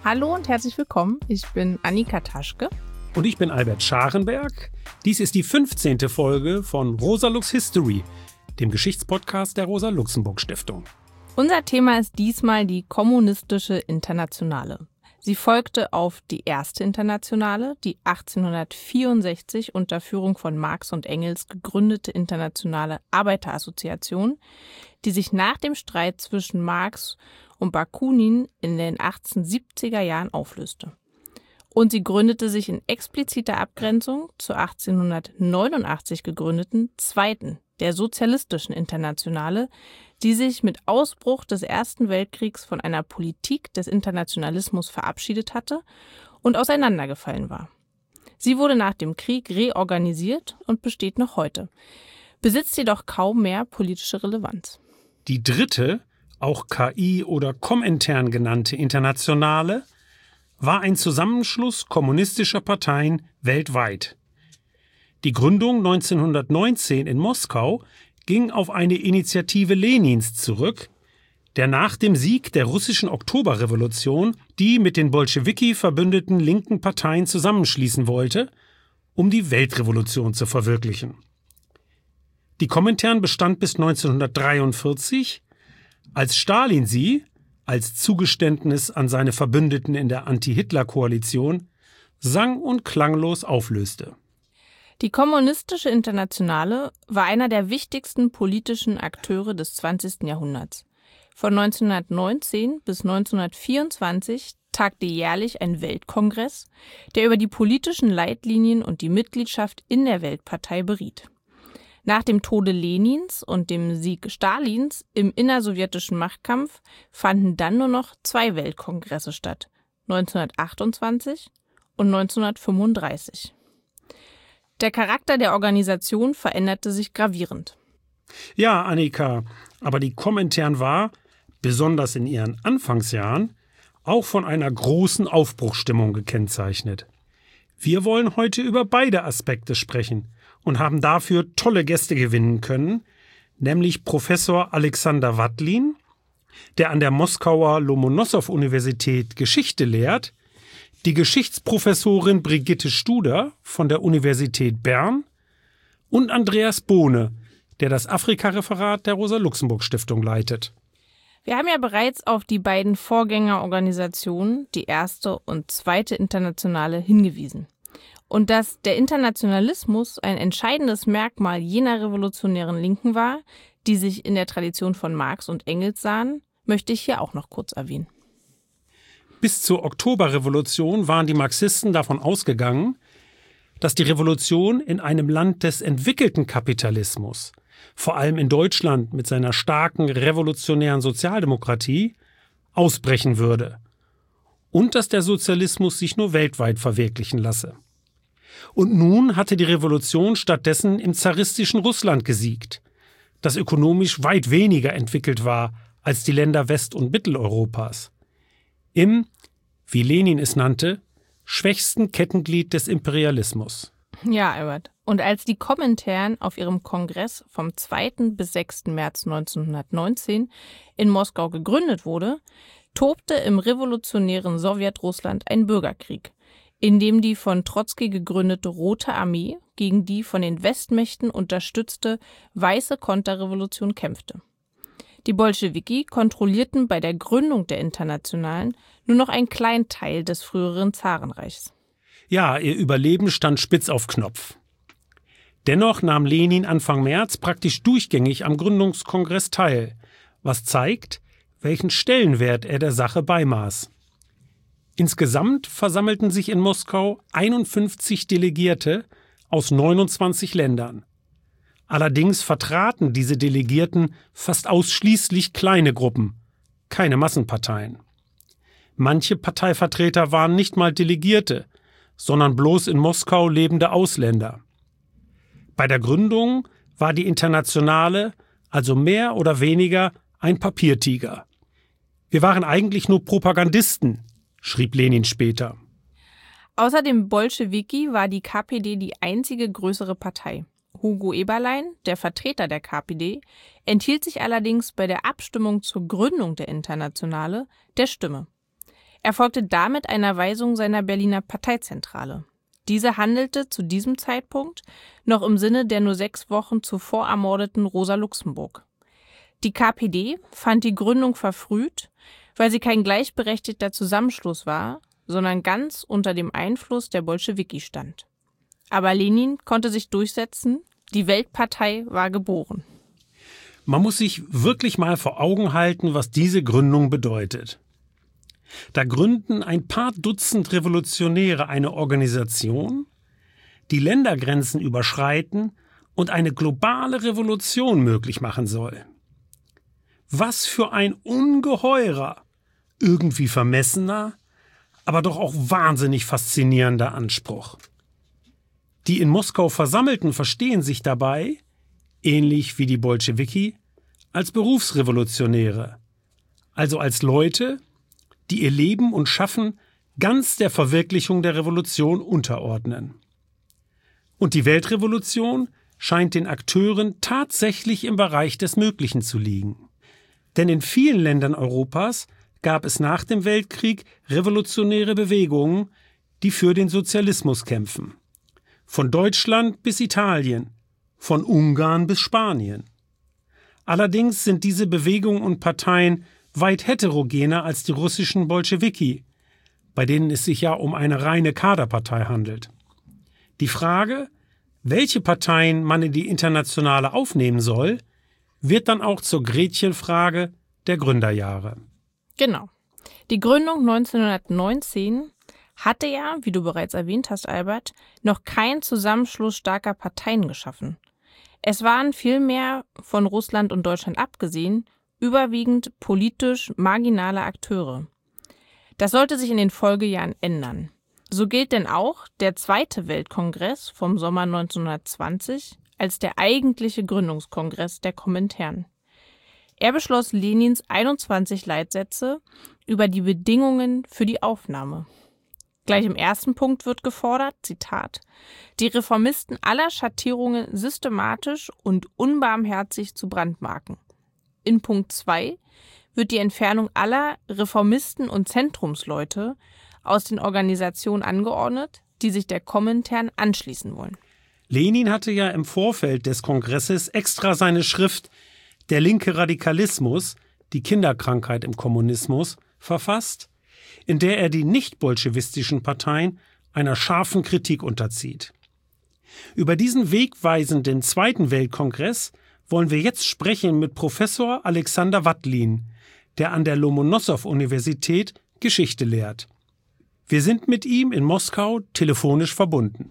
Hallo und herzlich willkommen. Ich bin Annika Taschke. Und ich bin Albert Scharenberg. Dies ist die 15. Folge von Rosa Lux History, dem Geschichtspodcast der Rosa-Luxemburg-Stiftung. Unser Thema ist diesmal die Kommunistische Internationale. Sie folgte auf die erste Internationale, die 1864 unter Führung von Marx und Engels gegründete Internationale Arbeiterassoziation, die sich nach dem Streit zwischen Marx und Bakunin in den 1870er Jahren auflöste. Und sie gründete sich in expliziter Abgrenzung zur 1889 gegründeten zweiten, der Sozialistischen Internationale, die sich mit Ausbruch des Ersten Weltkriegs von einer Politik des Internationalismus verabschiedet hatte und auseinandergefallen war. Sie wurde nach dem Krieg reorganisiert und besteht noch heute, besitzt jedoch kaum mehr politische Relevanz. Die dritte, auch KI oder Komintern genannte Internationale, war ein Zusammenschluss kommunistischer Parteien weltweit. Die Gründung 1919 in Moskau ging auf eine Initiative Lenins zurück, der nach dem Sieg der russischen Oktoberrevolution die mit den Bolschewiki verbündeten linken Parteien zusammenschließen wollte, um die Weltrevolution zu verwirklichen. Die Komintern bestand bis 1943, als Stalin sie, als Zugeständnis an seine Verbündeten in der Anti-Hitler-Koalition, sang- und klanglos auflöste. Die Kommunistische Internationale war einer der wichtigsten politischen Akteure des 20. Jahrhunderts. Von 1919 bis 1924 tagte jährlich ein Weltkongress, der über die politischen Leitlinien und die Mitgliedschaft in der Weltpartei beriet. Nach dem Tode Lenins und dem Sieg Stalins im innersowjetischen Machtkampf fanden dann nur noch 2 Weltkongresse statt, 1928 und 1935. Der Charakter der Organisation veränderte sich gravierend. Ja, Annika, aber die Komintern war, besonders in ihren Anfangsjahren, auch von einer großen Aufbruchsstimmung gekennzeichnet. Wir wollen heute über beide Aspekte sprechen und haben dafür tolle Gäste gewinnen können, nämlich Professor Alexander Wadlin, der an der Moskauer Lomonossow-Universität Geschichte lehrt, die Geschichtsprofessorin Brigitte Studer von der Universität Bern und Andreas Bohne, der das Afrika-Referat der Rosa-Luxemburg-Stiftung leitet. Wir haben ja bereits auf die beiden Vorgängerorganisationen, die erste und zweite Internationale, hingewiesen. Und dass der Internationalismus ein entscheidendes Merkmal jener revolutionären Linken war, die sich in der Tradition von Marx und Engels sahen, möchte ich hier auch noch kurz erwähnen. Bis zur Oktoberrevolution waren die Marxisten davon ausgegangen, dass die Revolution in einem Land des entwickelten Kapitalismus, vor allem in Deutschland mit seiner starken revolutionären Sozialdemokratie, ausbrechen würde und dass der Sozialismus sich nur weltweit verwirklichen lasse. Und nun hatte die Revolution stattdessen im zaristischen Russland gesiegt, das ökonomisch weit weniger entwickelt war als die Länder West- und Mitteleuropas. Im, wie Lenin es nannte, schwächsten Kettenglied des Imperialismus. Ja, Albert. Und als die Komintern auf ihrem Kongress vom 2. bis 6. März 1919 in Moskau gegründet wurde, tobte im revolutionären Sowjetrussland ein Bürgerkrieg, in dem die von Trotzki gegründete Rote Armee gegen die von den Westmächten unterstützte Weiße Konterrevolution kämpfte. Die Bolschewiki kontrollierten bei der Gründung der Internationalen nur noch einen kleinen Teil des früheren Zarenreichs. Ja, ihr Überleben stand spitz auf Knopf. Dennoch nahm Lenin Anfang März praktisch durchgängig am Gründungskongress teil, was zeigt, welchen Stellenwert er der Sache beimaß. Insgesamt versammelten sich in Moskau 51 Delegierte aus 29 Ländern. Allerdings vertraten diese Delegierten fast ausschließlich kleine Gruppen, keine Massenparteien. Manche Parteivertreter waren nicht mal Delegierte, sondern bloß in Moskau lebende Ausländer. Bei der Gründung war die Internationale also mehr oder weniger ein Papiertiger. Wir waren eigentlich nur Propagandisten, schrieb Lenin später. Außer dem Bolschewiki war die KPD die einzige größere Partei. Hugo Eberlein, der Vertreter der KPD, enthielt sich allerdings bei der Abstimmung zur Gründung der Internationale der Stimme. Er folgte damit einer Weisung seiner Berliner Parteizentrale. Diese handelte zu diesem Zeitpunkt noch im Sinne der nur 6 Wochen zuvor ermordeten Rosa Luxemburg. Die KPD fand die Gründung verfrüht, weil sie kein gleichberechtigter Zusammenschluss war, sondern ganz unter dem Einfluss der Bolschewiki stand. Aber Lenin konnte sich durchsetzen, die Weltpartei war geboren. Man muss sich wirklich mal vor Augen halten, was diese Gründung bedeutet. Da gründen ein paar Dutzend Revolutionäre eine Organisation, die Ländergrenzen überschreiten und eine globale Revolution möglich machen soll. Was für ein ungeheurer, irgendwie vermessener, aber doch auch wahnsinnig faszinierender Anspruch. Die in Moskau Versammelten verstehen sich dabei, ähnlich wie die Bolschewiki, als Berufsrevolutionäre, also als Leute, die ihr Leben und Schaffen ganz der Verwirklichung der Revolution unterordnen. Und die Weltrevolution scheint den Akteuren tatsächlich im Bereich des Möglichen zu liegen. Denn in vielen Ländern Europas gab es nach dem Weltkrieg revolutionäre Bewegungen, die für den Sozialismus kämpfen. Von Deutschland bis Italien, von Ungarn bis Spanien. Allerdings sind diese Bewegungen und Parteien weit heterogener als die russischen Bolschewiki, bei denen es sich ja um eine reine Kaderpartei handelt. Die Frage, welche Parteien man in die Internationale aufnehmen soll, wird dann auch zur Gretchenfrage der Gründerjahre. Genau. Die Gründung 1919 hatte ja, wie du bereits erwähnt hast, Albert, noch keinen Zusammenschluss starker Parteien geschaffen. Es waren vielmehr, von Russland und Deutschland abgesehen, überwiegend politisch marginale Akteure. Das sollte sich in den Folgejahren ändern. So gilt denn auch der Zweite Weltkongress vom Sommer 1920 als der eigentliche Gründungskongress der Komintern. Er beschloss Lenins 21 Leitsätze über die Bedingungen für die Aufnahme. Gleich im ersten Punkt wird gefordert, Zitat, die Reformisten aller Schattierungen systematisch und unbarmherzig zu brandmarken. In Punkt 2 wird die Entfernung aller Reformisten und Zentrumsleute aus den Organisationen angeordnet, die sich der Komintern anschließen wollen. Lenin hatte ja im Vorfeld des Kongresses extra seine Schrift »Der linke Radikalismus, die Kinderkrankheit im Kommunismus« verfasst, in der er die nicht-bolschewistischen Parteien einer scharfen Kritik unterzieht. Über diesen wegweisenden Zweiten Weltkongress wollen wir jetzt sprechen mit Professor Alexander Wladlin, der an der Lomonossow-Universität Geschichte lehrt. Wir sind mit ihm in Moskau telefonisch verbunden.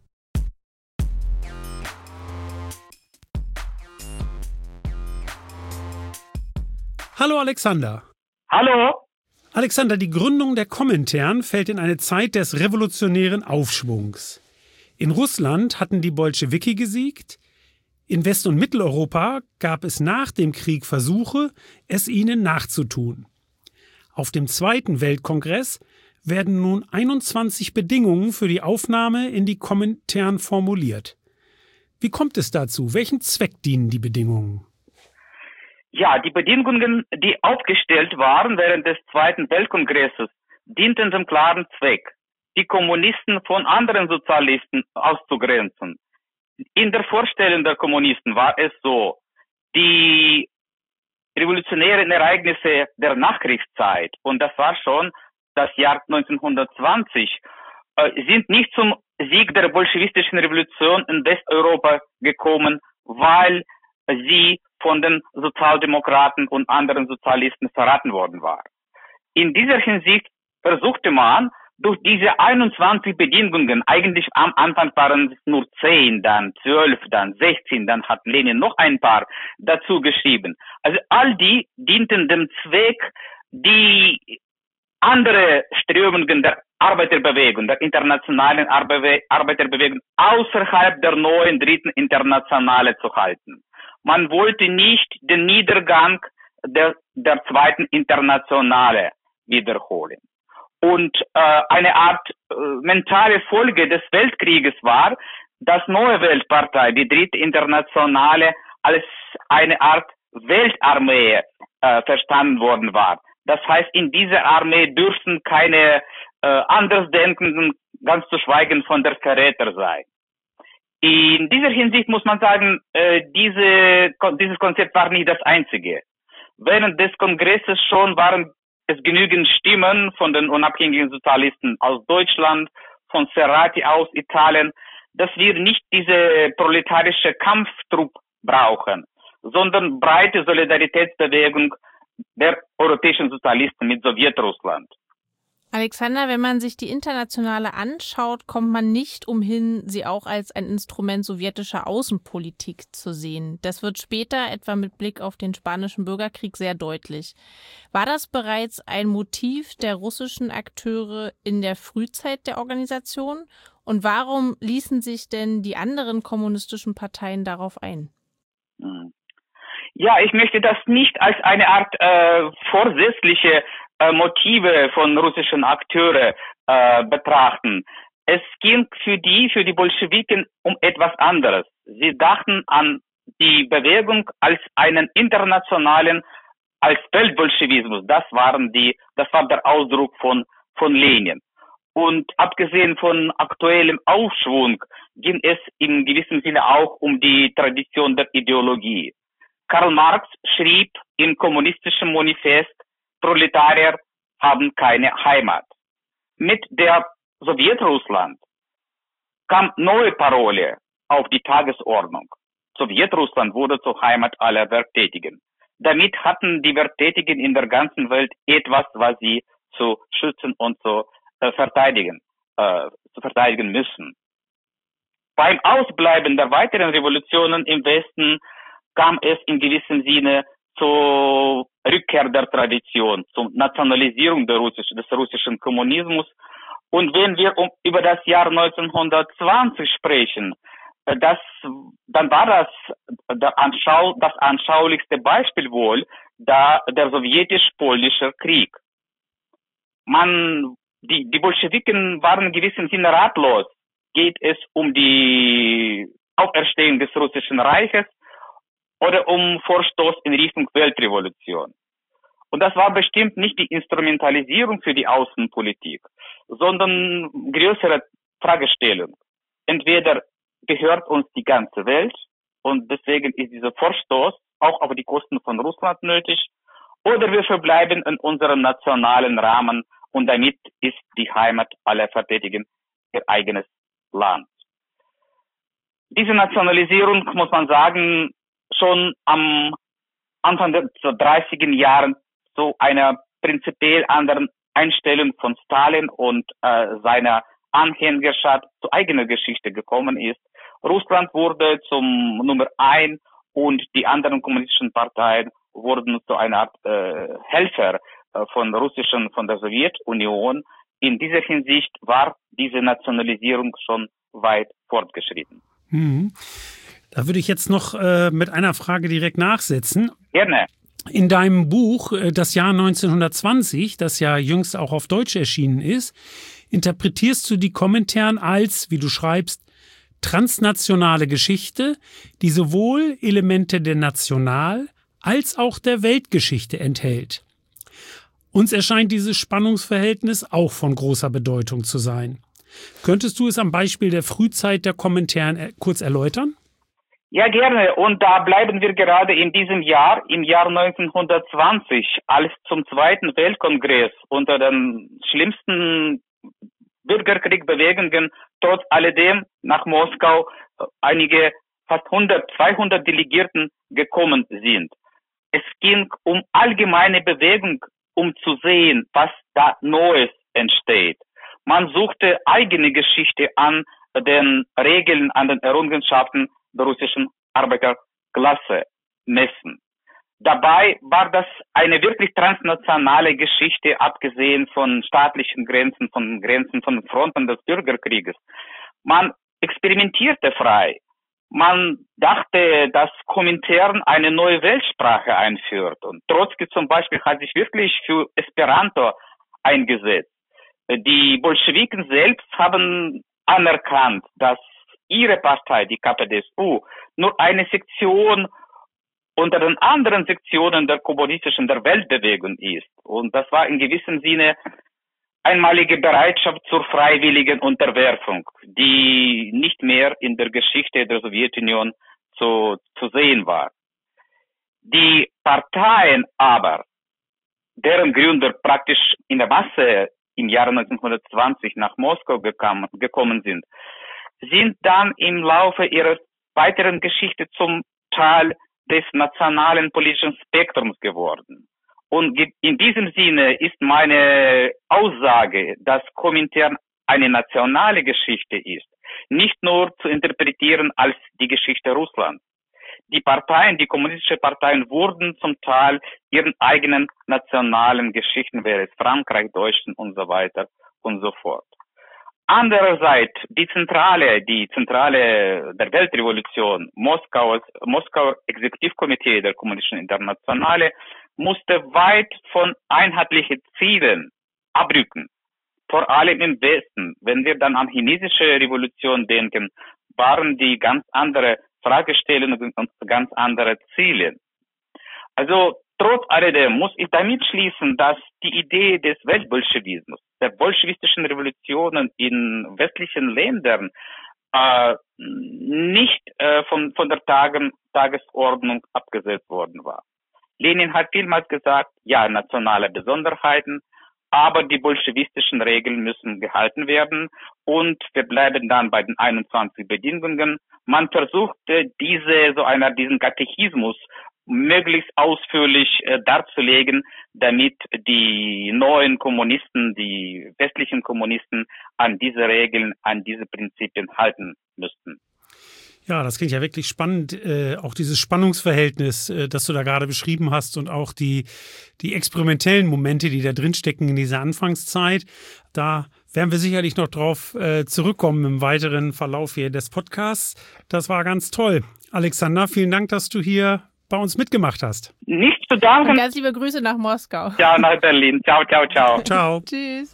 Hallo Alexander. Hallo. Alexander, die Gründung der Komintern fällt in eine Zeit des revolutionären Aufschwungs. In Russland hatten die Bolschewiki gesiegt. In West- und Mitteleuropa gab es nach dem Krieg Versuche, es ihnen nachzutun. Auf dem Zweiten Weltkongress werden nun 21 Bedingungen für die Aufnahme in die Komintern formuliert. Wie kommt es dazu? Welchen Zweck dienen die Bedingungen? Ja, die Bedingungen, die aufgestellt waren während des Zweiten Weltkongresses, dienten dem klaren Zweck, die Kommunisten von anderen Sozialisten auszugrenzen. In der Vorstellung der Kommunisten war es so, die revolutionären Ereignisse der Nachkriegszeit, und das war schon das Jahr 1920, sind nicht zum Sieg der bolschewistischen Revolution in Westeuropa gekommen, weil sie von den Sozialdemokraten und anderen Sozialisten verraten worden war. In dieser Hinsicht versuchte man, durch diese 21 Bedingungen, eigentlich am Anfang waren es nur 10, dann 12, dann 16, dann hat Lenin noch ein paar dazu geschrieben. Also all die dienten dem Zweck, die andere Strömungen der Arbeiterbewegung, der internationalen Arbeiterbewegung außerhalb der neuen dritten Internationale zu halten. Man wollte nicht den Niedergang der zweiten Internationale wiederholen. Und eine Art mentale Folge des Weltkrieges war, dass neue Weltpartei, die dritte Internationale, als eine Art Weltarmee verstanden worden war. Das heißt, in dieser Armee dürfen keine Andersdenkenden, ganz zu schweigen von der Verräter sein. In dieser Hinsicht muss man sagen, dieses Konzept war nicht das einzige. Während des Kongresses schon waren es genügend Stimmen von den unabhängigen Sozialisten aus Deutschland, von Serrati aus Italien, dass wir nicht diese proletarische Kampftrupp brauchen, sondern breite Solidaritätsbewegung der europäischen Sozialisten mit Sowjetrussland. Alexander, wenn man sich die Internationale anschaut, kommt man nicht umhin, sie auch als ein Instrument sowjetischer Außenpolitik zu sehen. Das wird später, etwa mit Blick auf den Spanischen Bürgerkrieg, sehr deutlich. War das bereits ein Motiv der russischen Akteure in der Frühzeit der Organisation? Und warum ließen sich denn die anderen kommunistischen Parteien darauf ein? Ja, ich möchte das nicht als eine Art vorsätzliche Motive von russischen Akteuren betrachten. Es ging für die Bolschewiken um etwas anderes. Sie dachten an die Bewegung als einen internationalen, als Weltbolschewismus. Das war der Ausdruck von Lenin. Und abgesehen von aktuellem Aufschwung ging es in gewissem Sinne auch um die Tradition der Ideologie. Karl Marx schrieb im kommunistischen Manifest, Proletarier haben keine Heimat. Mit der Sowjetrussland kam neue Parole auf die Tagesordnung. Sowjetrussland wurde zur Heimat aller Werktätigen. Damit hatten die Werktätigen in der ganzen Welt etwas, was sie zu schützen und zu verteidigen müssen. Beim Ausbleiben der weiteren Revolutionen im Westen kam es in gewissem Sinne zur Rückkehr der Tradition, zur Nationalisierung des russischen Kommunismus. Und wenn wir über das Jahr 1920 sprechen, dann war das anschaulichste Beispiel wohl der sowjetisch-polnische Krieg. Die Bolschewiken waren in gewissem Sinne ratlos. Geht es um die Auferstehung des Russischen Reiches oder um Vorstoß in Richtung Weltrevolution? Und das war bestimmt nicht die Instrumentalisierung für die Außenpolitik, sondern größere Fragestellung. Entweder gehört uns die ganze Welt und deswegen ist dieser Vorstoß auch auf die Kosten von Russland nötig, oder wir verbleiben in unserem nationalen Rahmen und damit ist die Heimat aller Verteidigen ihr eigenes Land. Diese Nationalisierung, muss man sagen, schon am Anfang der 30er Jahren zu einer prinzipiell anderen Einstellung von Stalin und seiner Anhängerschaft zu eigener Geschichte gekommen ist. Russland wurde zum Nummer 1 und die anderen kommunistischen Parteien wurden zu einer Art Helfer von der Sowjetunion. In dieser Hinsicht war diese Nationalisierung schon weit fortgeschritten. Da würde ich jetzt noch mit einer Frage direkt nachsetzen. Gerne. In deinem Buch Das Jahr 1920, das ja jüngst auch auf Deutsch erschienen ist, interpretierst du die Komintern als, wie du schreibst, transnationale Geschichte, die sowohl Elemente der National- als auch der Weltgeschichte enthält. Uns erscheint dieses Spannungsverhältnis auch von großer Bedeutung zu sein. Könntest du es am Beispiel der Frühzeit der Komintern kurz erläutern? Ja, gerne. Und da bleiben wir gerade in diesem Jahr, im Jahr 1920, als zum Zweiten Weltkongress unter den schlimmsten Bürgerkriegbewegungen trotz alledem nach Moskau einige fast 200 Delegierten gekommen sind. Es ging um allgemeine Bewegung, um zu sehen, was da Neues entsteht. Man suchte eigene Geschichte an den Regeln, an den Errungenschaften der russischen Arbeiterklasse messen. Dabei war das eine wirklich transnationale Geschichte, abgesehen von staatlichen Grenzen, von Fronten des Bürgerkrieges. Man experimentierte frei. Man dachte, dass Komintern eine neue Weltsprache einführt. Und Trotzki zum Beispiel hat sich wirklich für Esperanto eingesetzt. Die Bolschewiken selbst haben anerkannt, dass ihre Partei, die KPDSU, nur eine Sektion unter den anderen Sektionen der kommunistischen der Weltbewegung ist. Und das war in gewissem Sinne einmalige Bereitschaft zur freiwilligen Unterwerfung, die nicht mehr in der Geschichte der Sowjetunion zu sehen war. Die Parteien aber, deren Gründer praktisch in der Masse im Jahre 1920 nach Moskau gekommen sind dann im Laufe ihrer weiteren Geschichte zum Teil des nationalen politischen Spektrums geworden. Und in diesem Sinne ist meine Aussage, dass Komintern eine nationale Geschichte ist, nicht nur zu interpretieren als die Geschichte Russlands. Die Parteien, die kommunistischen Parteien wurden zum Teil ihren eigenen nationalen Geschichten, wäre es Frankreich, Deutschland und so weiter und so fort. Andererseits die Zentrale der Weltrevolution, Moskauer Exekutivkomitee der Kommunistischen Internationale, musste weit von einheitlichen Zielen abrücken. Vor allem im Westen. Wenn wir dann an chinesische Revolution denken, waren die ganz andere Fragestellungen und ganz andere Ziele. Also trotz alledem muss ich damit schließen, dass die Idee des Weltbolschewismus, der bolschewistischen Revolutionen in westlichen Ländern nicht von der Tagesordnung abgesetzt worden war. Lenin hat vielmals gesagt, ja, nationale Besonderheiten, aber die bolschewistischen Regeln müssen gehalten werden und wir bleiben dann bei den 21 Bedingungen. Man versuchte diesen Katechismus möglichst ausführlich darzulegen, damit die neuen Kommunisten, die westlichen Kommunisten an diese Regeln, an diese Prinzipien halten müssten. Ja, das klingt ja wirklich spannend, auch dieses Spannungsverhältnis, das du da gerade beschrieben hast und auch die experimentellen Momente, die da drinstecken in dieser Anfangszeit. Da werden wir sicherlich noch drauf zurückkommen im weiteren Verlauf hier des Podcasts. Das war ganz toll. Alexander, vielen Dank, dass du hier bei uns mitgemacht hast. Nicht zu danken. Und ganz liebe Grüße nach Moskau. Ciao nach Berlin. Ciao, ciao, ciao. Ciao. Tschüss.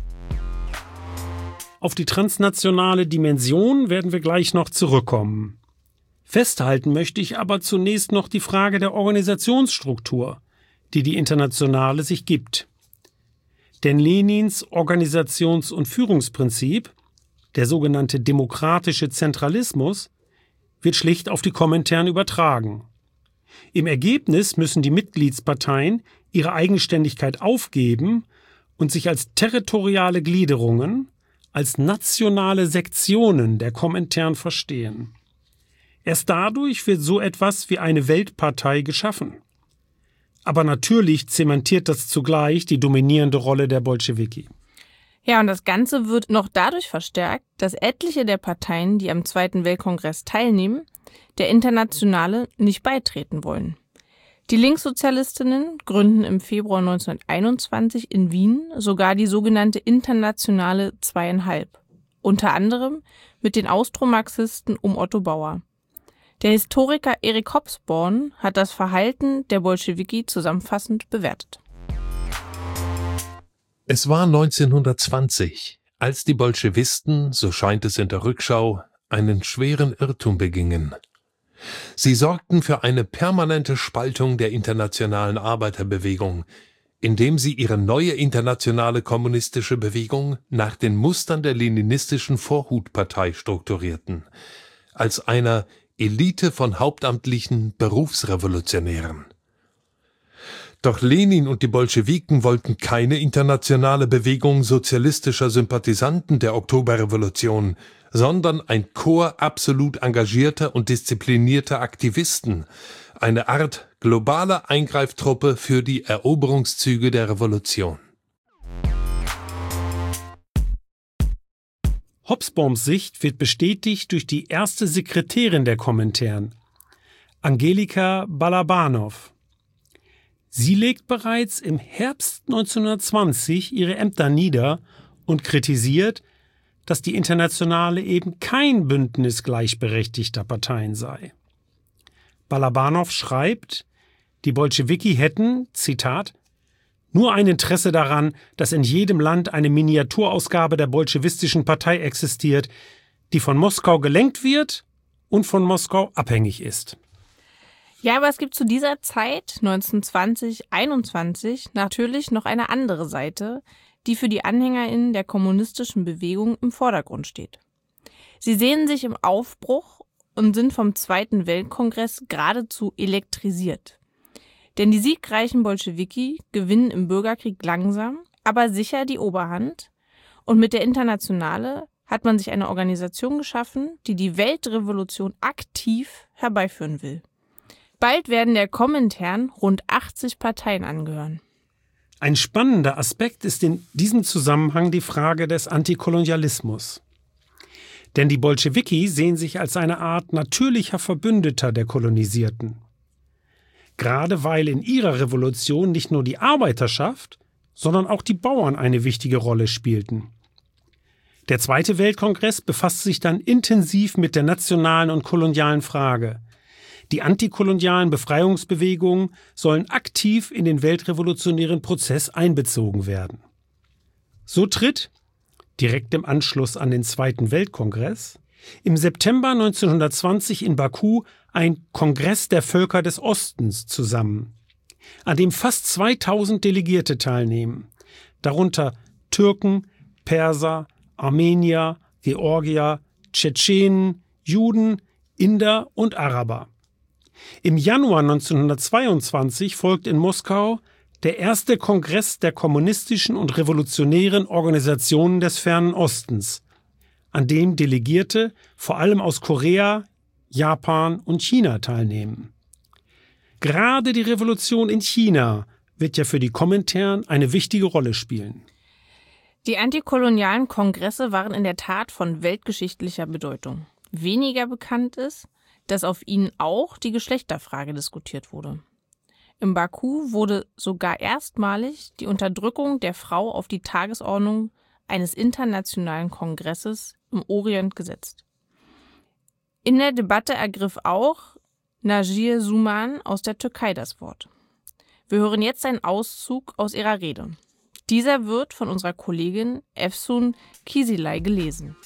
Auf die transnationale Dimension werden wir gleich noch zurückkommen. Festhalten möchte ich aber zunächst noch die Frage der Organisationsstruktur, die die Internationale sich gibt. Denn Lenins Organisations- und Führungsprinzip, der sogenannte demokratische Zentralismus, wird schlicht auf die Komintern übertragen. Im Ergebnis müssen die Mitgliedsparteien ihre Eigenständigkeit aufgeben und sich als territoriale Gliederungen, als nationale Sektionen der Komintern verstehen. Erst dadurch wird so etwas wie eine Weltpartei geschaffen. Aber natürlich zementiert das zugleich die dominierende Rolle der Bolschewiki. Ja, und das Ganze wird noch dadurch verstärkt, dass etliche der Parteien, die am Zweiten Weltkongress teilnehmen, der Internationale nicht beitreten wollen. Die Linkssozialistinnen gründen im Februar 1921 in Wien sogar die sogenannte Internationale 2,5, unter anderem mit den Austromarxisten um Otto Bauer. Der Historiker Erik Hobsbawm hat das Verhalten der Bolschewiki zusammenfassend bewertet. Es war 1920, als die Bolschewisten, so scheint es in der Rückschau, einen schweren Irrtum begingen. Sie sorgten für eine permanente Spaltung der internationalen Arbeiterbewegung, indem sie ihre neue internationale kommunistische Bewegung nach den Mustern der leninistischen Vorhutpartei strukturierten, als einer Elite von hauptamtlichen Berufsrevolutionären. Doch Lenin und die Bolschewiken wollten keine internationale Bewegung sozialistischer Sympathisanten der Oktoberrevolution, sondern ein Korps absolut engagierter und disziplinierter Aktivisten, eine Art globale Eingreiftruppe für die Eroberungszüge der Revolution. Hobsbawms Sicht wird bestätigt durch die erste Sekretärin der Komintern, Angelika Balabanov. Sie legt bereits im Herbst 1920 ihre Ämter nieder und kritisiert, dass die Internationale eben kein Bündnis gleichberechtigter Parteien sei. Balabanov schreibt, die Bolschewiki hätten, Zitat, nur ein Interesse daran, dass in jedem Land eine Miniaturausgabe der bolschewistischen Partei existiert, die von Moskau gelenkt wird und von Moskau abhängig ist. Ja, aber es gibt zu dieser Zeit, 1920, 21, natürlich noch eine andere Seite, die für die AnhängerInnen der kommunistischen Bewegung im Vordergrund steht. Sie sehen sich im Aufbruch und sind vom Zweiten Weltkongress geradezu elektrisiert. Denn die siegreichen Bolschewiki gewinnen im Bürgerkrieg langsam, aber sicher die Oberhand. Und mit der Internationale hat man sich eine Organisation geschaffen, die die Weltrevolution aktiv herbeiführen will. Bald werden der Komintern rund 80 Parteien angehören. Ein spannender Aspekt ist in diesem Zusammenhang die Frage des Antikolonialismus. Denn die Bolschewiki sehen sich als eine Art natürlicher Verbündeter der Kolonisierten. Gerade weil in ihrer Revolution nicht nur die Arbeiterschaft, sondern auch die Bauern eine wichtige Rolle spielten. Der Zweite Weltkongress befasst sich dann intensiv mit der nationalen und kolonialen Frage. Die antikolonialen Befreiungsbewegungen sollen aktiv in den weltrevolutionären Prozess einbezogen werden. So tritt, direkt im Anschluss an den Zweiten Weltkongress, im September 1920 in Baku ein Kongress der Völker des Ostens zusammen, an dem fast 2000 Delegierte teilnehmen, darunter Türken, Perser, Armenier, Georgier, Tschetschenen, Juden, Inder und Araber. Im Januar 1922 folgt in Moskau der erste Kongress der kommunistischen und revolutionären Organisationen des Fernen Ostens, an dem Delegierte vor allem aus Korea, Japan und China teilnehmen. Gerade die Revolution in China wird ja für die Komintern eine wichtige Rolle spielen. Die antikolonialen Kongresse waren in der Tat von weltgeschichtlicher Bedeutung. Weniger bekannt ist, dass auf ihnen auch die Geschlechterfrage diskutiert wurde. Im Baku wurde sogar erstmalig die Unterdrückung der Frau auf die Tagesordnung eines internationalen Kongresses im Orient gesetzt. In der Debatte ergriff auch Najir Suman aus der Türkei das Wort. Wir hören jetzt einen Auszug aus ihrer Rede. Dieser wird von unserer Kollegin Efsun Kisilay gelesen.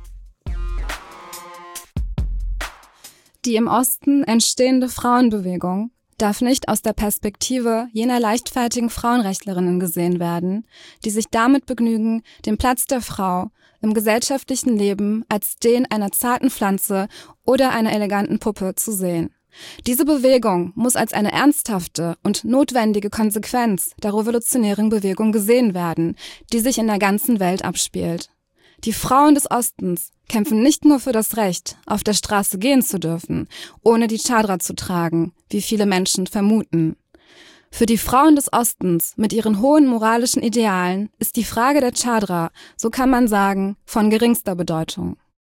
Die im Osten entstehende Frauenbewegung darf nicht aus der Perspektive jener leichtfertigen Frauenrechtlerinnen gesehen werden, die sich damit begnügen, den Platz der Frau im gesellschaftlichen Leben als den einer zarten Pflanze oder einer eleganten Puppe zu sehen. Diese Bewegung muss als eine ernsthafte und notwendige Konsequenz der revolutionären Bewegung gesehen werden, die sich in der ganzen Welt abspielt. Die Frauen des Ostens kämpfen nicht nur für das Recht, auf der Straße gehen zu dürfen, ohne die Tschadra zu tragen, wie viele Menschen vermuten. Für die Frauen des Ostens mit ihren hohen moralischen Idealen ist die Frage der Tschadra, so kann man sagen, von geringster Bedeutung.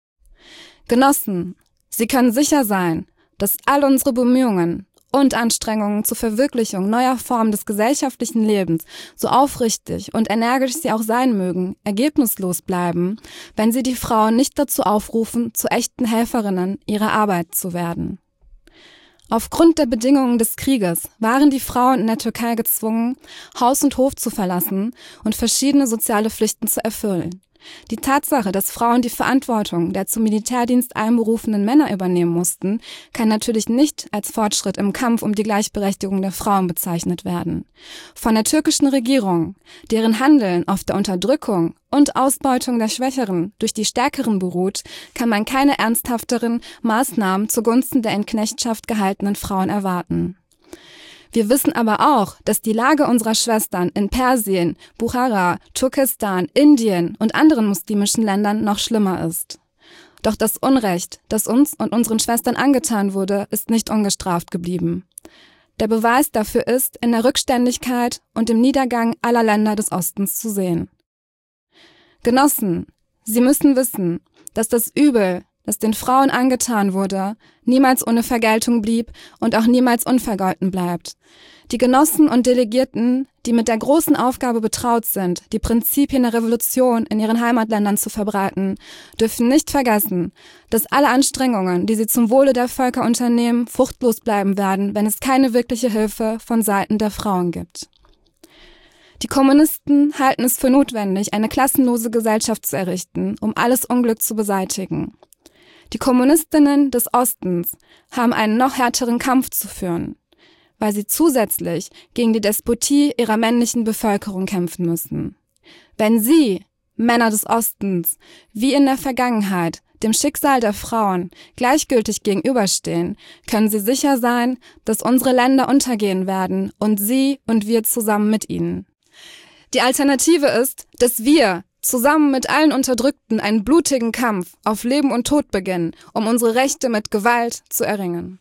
Genossen, Sie können sicher sein, dass all unsere Bemühungen und Anstrengungen zur Verwirklichung neuer Formen des gesellschaftlichen Lebens, so aufrichtig und energisch sie auch sein mögen, ergebnislos bleiben, wenn sie die Frauen nicht dazu aufrufen, zu echten Helferinnen ihrer Arbeit zu werden. Aufgrund der Bedingungen des Krieges waren die Frauen in der Türkei gezwungen, Haus und Hof zu verlassen und verschiedene soziale Pflichten zu erfüllen. Die Tatsache, dass Frauen die Verantwortung der zum Militärdienst einberufenen Männer übernehmen mussten, kann natürlich nicht als Fortschritt im Kampf um die Gleichberechtigung der Frauen bezeichnet werden. Von der türkischen Regierung, deren Handeln auf der Unterdrückung und Ausbeutung der Schwächeren durch die Stärkeren beruht, kann man keine ernsthafteren Maßnahmen zugunsten der in Knechtschaft gehaltenen Frauen erwarten. Wir wissen aber auch, dass die Lage unserer Schwestern in Persien, Bukhara, Turkestan, Indien und anderen muslimischen Ländern noch schlimmer ist. Doch das Unrecht, das uns und unseren Schwestern angetan wurde, ist nicht ungestraft geblieben. Der Beweis dafür ist in der Rückständigkeit und im Niedergang aller Länder des Ostens zu sehen. Genossen, Sie müssen wissen, dass das Übel, das den Frauen angetan wurde, niemals ohne Vergeltung blieb und auch niemals unvergolten bleibt. Die Genossen und Delegierten, die mit der großen Aufgabe betraut sind, die Prinzipien der Revolution in ihren Heimatländern zu verbreiten, dürfen nicht vergessen, dass alle Anstrengungen, die sie zum Wohle der Völker unternehmen, fruchtlos bleiben werden, wenn es keine wirkliche Hilfe von Seiten der Frauen gibt. Die Kommunisten halten es für notwendig, eine klassenlose Gesellschaft zu errichten, um alles Unglück zu beseitigen. Die Kommunistinnen des Ostens haben einen noch härteren Kampf zu führen, weil sie zusätzlich gegen die Despotie ihrer männlichen Bevölkerung kämpfen müssen. Wenn sie, Männer des Ostens, wie in der Vergangenheit, dem Schicksal der Frauen gleichgültig gegenüberstehen, können sie sicher sein, dass unsere Länder untergehen werden und sie und wir zusammen mit ihnen. Die Alternative ist, dass wir zusammen mit allen Unterdrückten einen blutigen Kampf auf Leben und Tod beginnen, um unsere Rechte mit Gewalt zu erringen.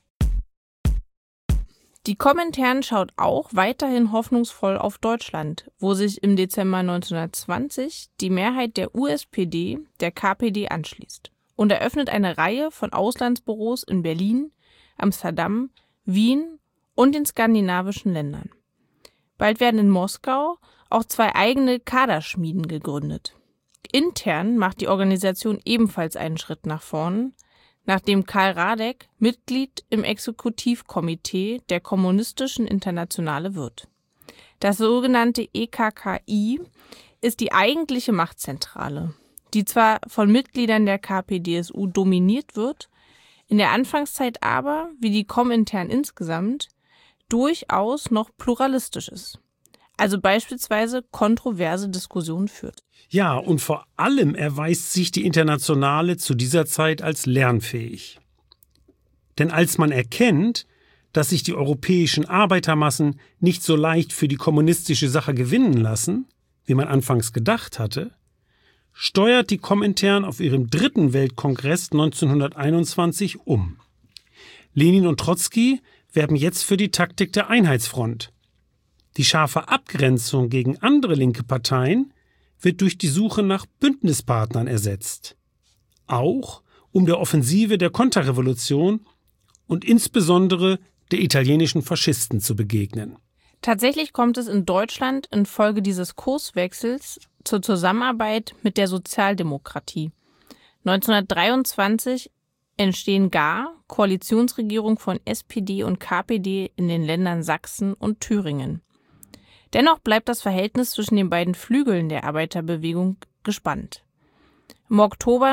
Die Komintern schaut auch weiterhin hoffnungsvoll auf Deutschland, wo sich im Dezember 1920 die Mehrheit der USPD der KPD anschließt und eröffnet eine Reihe von Auslandsbüros in Berlin, Amsterdam, Wien und den skandinavischen Ländern. Bald werden in Moskau auch 2 eigene Kaderschmieden gegründet. Intern macht die Organisation ebenfalls einen Schritt nach vorn, nachdem Karl Radek Mitglied im Exekutivkomitee der Kommunistischen Internationale wird. Das sogenannte EKKI ist die eigentliche Machtzentrale, die zwar von Mitgliedern der KPdSU dominiert wird, in der Anfangszeit aber, wie die Komintern insgesamt, durchaus noch pluralistisch ist. Also beispielsweise kontroverse Diskussionen führt. Ja, und vor allem erweist sich die Internationale zu dieser Zeit als lernfähig. Denn als man erkennt, dass sich die europäischen Arbeitermassen nicht so leicht für die kommunistische Sache gewinnen lassen, wie man anfangs gedacht hatte, steuert die Komintern auf ihrem 3. Weltkongress 1921 um. Lenin und Trotzki werben jetzt für die Taktik der Einheitsfront. Die scharfe Abgrenzung gegen andere linke Parteien wird durch die Suche nach Bündnispartnern ersetzt. Auch um der Offensive der Konterrevolution und insbesondere der italienischen Faschisten zu begegnen. Tatsächlich kommt es in Deutschland infolge dieses Kurswechsels zur Zusammenarbeit mit der Sozialdemokratie. 1923 entstehen gar Koalitionsregierungen von SPD und KPD in den Ländern Sachsen und Thüringen. Dennoch bleibt das Verhältnis zwischen den beiden Flügeln der Arbeiterbewegung gespannt. Im Oktober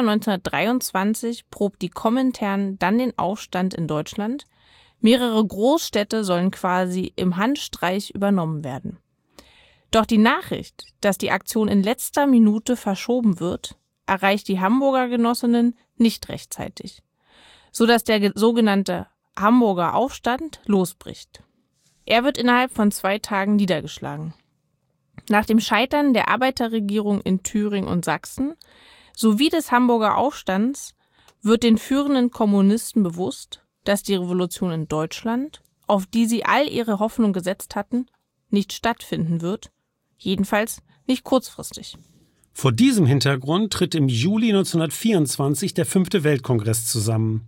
1923 probt die Komintern dann den Aufstand in Deutschland. Mehrere Großstädte sollen quasi im Handstreich übernommen werden. Doch die Nachricht, dass die Aktion in letzter Minute verschoben wird, erreicht die Hamburger Genossinnen nicht rechtzeitig, sodass der sogenannte Hamburger Aufstand losbricht. Er wird innerhalb von 2 Tagen niedergeschlagen. Nach dem Scheitern der Arbeiterregierung in Thüringen und Sachsen sowie des Hamburger Aufstands wird den führenden Kommunisten bewusst, dass die Revolution in Deutschland, auf die sie all ihre Hoffnung gesetzt hatten, nicht stattfinden wird, jedenfalls nicht kurzfristig. Vor diesem Hintergrund tritt im Juli 1924 der 5. Weltkongress zusammen.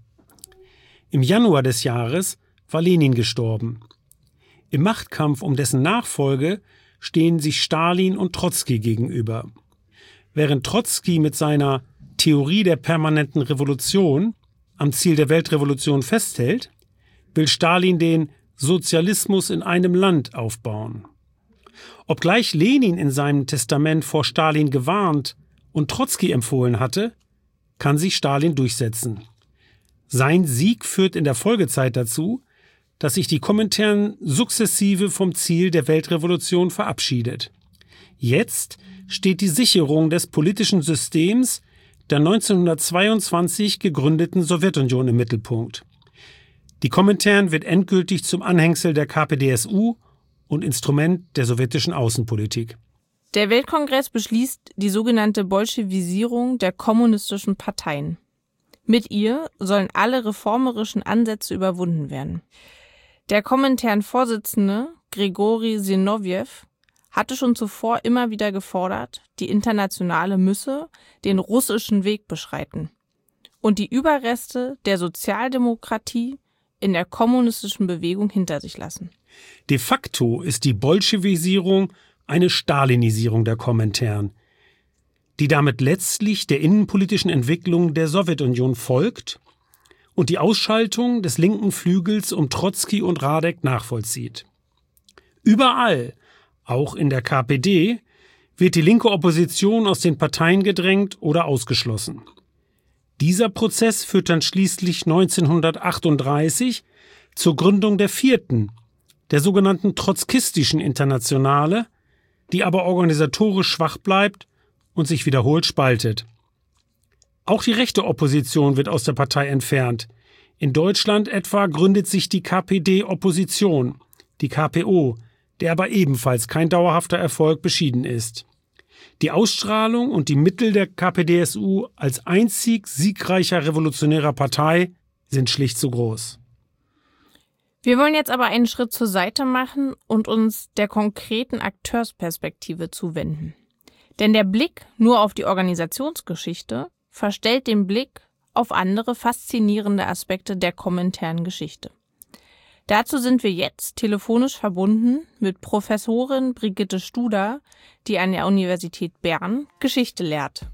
Im Januar des Jahres war Lenin gestorben. Im Machtkampf um dessen Nachfolge stehen sich Stalin und Trotzki gegenüber. Während Trotzki mit seiner Theorie der permanenten Revolution am Ziel der Weltrevolution festhält, will Stalin den Sozialismus in einem Land aufbauen. Obgleich Lenin in seinem Testament vor Stalin gewarnt und Trotzki empfohlen hatte, kann sich Stalin durchsetzen. Sein Sieg führt in der Folgezeit dazu, dass sich die Komintern sukzessive vom Ziel der Weltrevolution verabschiedet. Jetzt steht die Sicherung des politischen Systems der 1922 gegründeten Sowjetunion im Mittelpunkt. Die Komintern wird endgültig zum Anhängsel der KPdSU und Instrument der sowjetischen Außenpolitik. Der Weltkongress beschließt die sogenannte Bolschewisierung der kommunistischen Parteien. Mit ihr sollen alle reformerischen Ansätze überwunden werden. Der Komintern-Vorsitzende Grigori Sinowjew hatte schon zuvor immer wieder gefordert, die Internationale müsse den russischen Weg beschreiten und die Überreste der Sozialdemokratie in der kommunistischen Bewegung hinter sich lassen. De facto ist die Bolschewisierung eine Stalinisierung der Komintern, die damit letztlich der innenpolitischen Entwicklung der Sowjetunion folgt und die Ausschaltung des linken Flügels um Trotzki und Radek nachvollzieht. Überall, auch in der KPD, wird die linke Opposition aus den Parteien gedrängt oder ausgeschlossen. Dieser Prozess führt dann schließlich 1938 zur Gründung der vierten, der sogenannten trotzkistischen Internationale, die aber organisatorisch schwach bleibt und sich wiederholt spaltet. Auch die rechte Opposition wird aus der Partei entfernt. In Deutschland etwa gründet sich die KPD-Opposition, die KPO, der aber ebenfalls kein dauerhafter Erfolg beschieden ist. Die Ausstrahlung und die Mittel der KPdSU als einzig siegreicher revolutionärer Partei sind schlicht zu groß. Wir wollen jetzt aber einen Schritt zur Seite machen und uns der konkreten Akteursperspektive zuwenden. Denn der Blick nur auf die Organisationsgeschichte verstellt den Blick auf andere faszinierende Aspekte der Kominternen Geschichte. Dazu sind wir jetzt telefonisch verbunden mit Professorin Brigitte Studer, die an der Universität Bern Geschichte lehrt.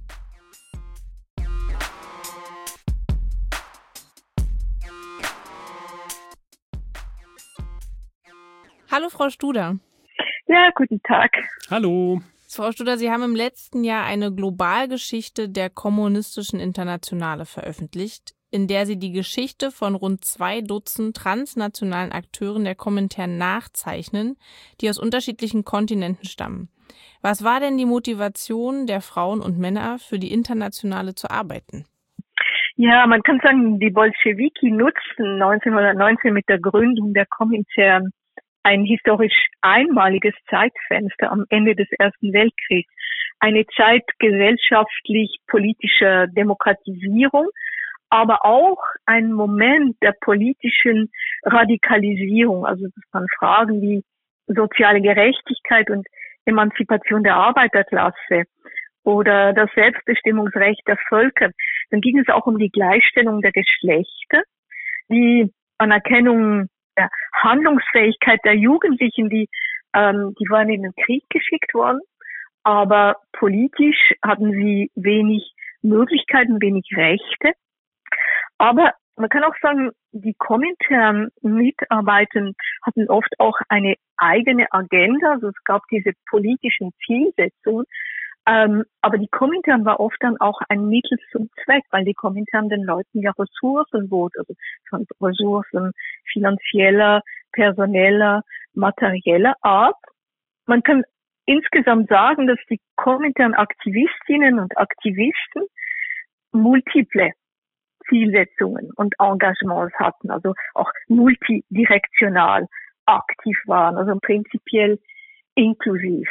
Hallo Frau Studer. Ja, guten Tag. Hallo. Frau Studer, Sie haben im letzten Jahr eine Globalgeschichte der Kommunistischen Internationale veröffentlicht, in der Sie die Geschichte von rund 2 Dutzend transnationalen Akteuren der Kominternen nachzeichnen, die aus unterschiedlichen Kontinenten stammen. Was war denn die Motivation der Frauen und Männer, für die Internationale zu arbeiten? Ja, man kann sagen, die Bolschewiki nutzten 1919 mit der Gründung der Komintern ein historisch einmaliges Zeitfenster am Ende des Ersten Weltkriegs. Eine Zeit gesellschaftlich-politischer Demokratisierung, aber auch ein Moment der politischen Radikalisierung. Also das waren Fragen wie soziale Gerechtigkeit und Emanzipation der Arbeiterklasse oder das Selbstbestimmungsrecht der Völker. Dann ging es auch um die Gleichstellung der Geschlechter, die Anerkennung der Handlungsfähigkeit der Jugendlichen, die waren in den Krieg geschickt worden, aber politisch hatten sie wenig Möglichkeiten, wenig Rechte. Aber man kann auch sagen, die Kominternen Mitarbeiter hatten oft auch eine eigene Agenda, also es gab diese politischen Zielsetzungen, aber die Komintern war oft dann auch ein Mittel zum Zweck, weil die Komintern den Leuten ja Ressourcen bot, also von Ressourcen finanzieller, personeller, materieller Art. Man kann insgesamt sagen, dass die Komintern Aktivistinnen und Aktivisten multiple Zielsetzungen und Engagements hatten, also auch multidirektional aktiv waren, also prinzipiell inklusiv.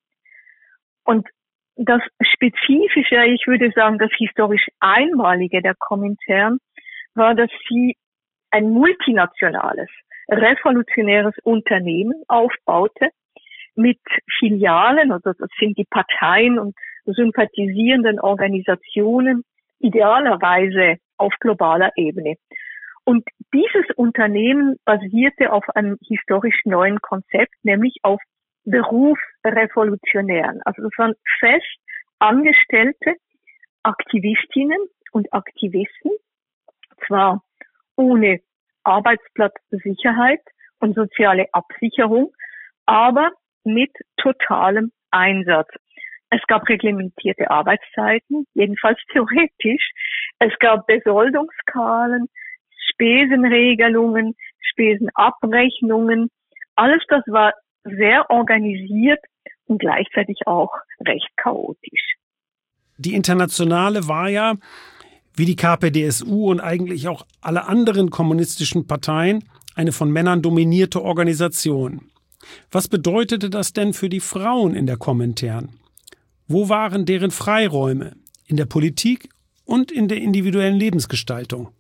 Und das Spezifische, ich würde sagen, das historisch Einmalige der Komintern war, dass sie ein multinationales, revolutionäres Unternehmen aufbaute mit Filialen, also das sind die Parteien und sympathisierenden Organisationen, idealerweise auf globaler Ebene. Und dieses Unternehmen basierte auf einem historisch neuen Konzept, nämlich auf Berufsrevolutionären. Also das waren fest angestellte Aktivistinnen und Aktivisten, zwar ohne Arbeitsplatzsicherheit und soziale Absicherung, aber mit totalem Einsatz. Es gab reglementierte Arbeitszeiten, jedenfalls theoretisch. Es gab Besoldungsskalen, Spesenregelungen, Spesenabrechnungen. Alles das war sehr organisiert und gleichzeitig auch recht chaotisch. Die Internationale war ja, wie die KPdSU und eigentlich auch alle anderen kommunistischen Parteien, eine von Männern dominierte Organisation. Was bedeutete das denn für die Frauen in der Komintern? Wo waren deren Freiräume in der Politik und in der individuellen Lebensgestaltung?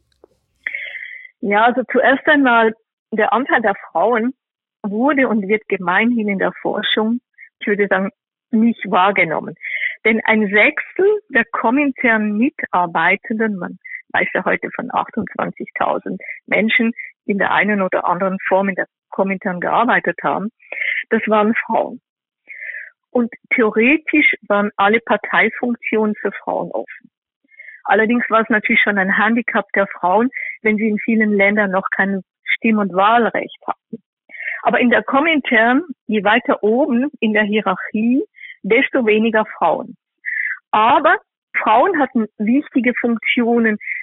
Ja, also zuerst einmal der Anteil der Frauen wurde und wird gemeinhin in der Forschung, ich würde sagen, nicht wahrgenommen. Denn ein Sechstel der Kominternen Mitarbeitenden, man weiß ja heute von 28.000 Menschen, die in der einen oder anderen Form in der Komintern gearbeitet haben, das waren Frauen. Und theoretisch waren alle Parteifunktionen für Frauen offen. Allerdings war es natürlich schon ein Handicap der Frauen, wenn sie in vielen Ländern noch kein Stimm- und Wahlrecht hatten. Aber in der Komintern, je weiter oben in der Hierarchie, desto weniger Frauen. Aber Frauen hatten wichtige Funktionen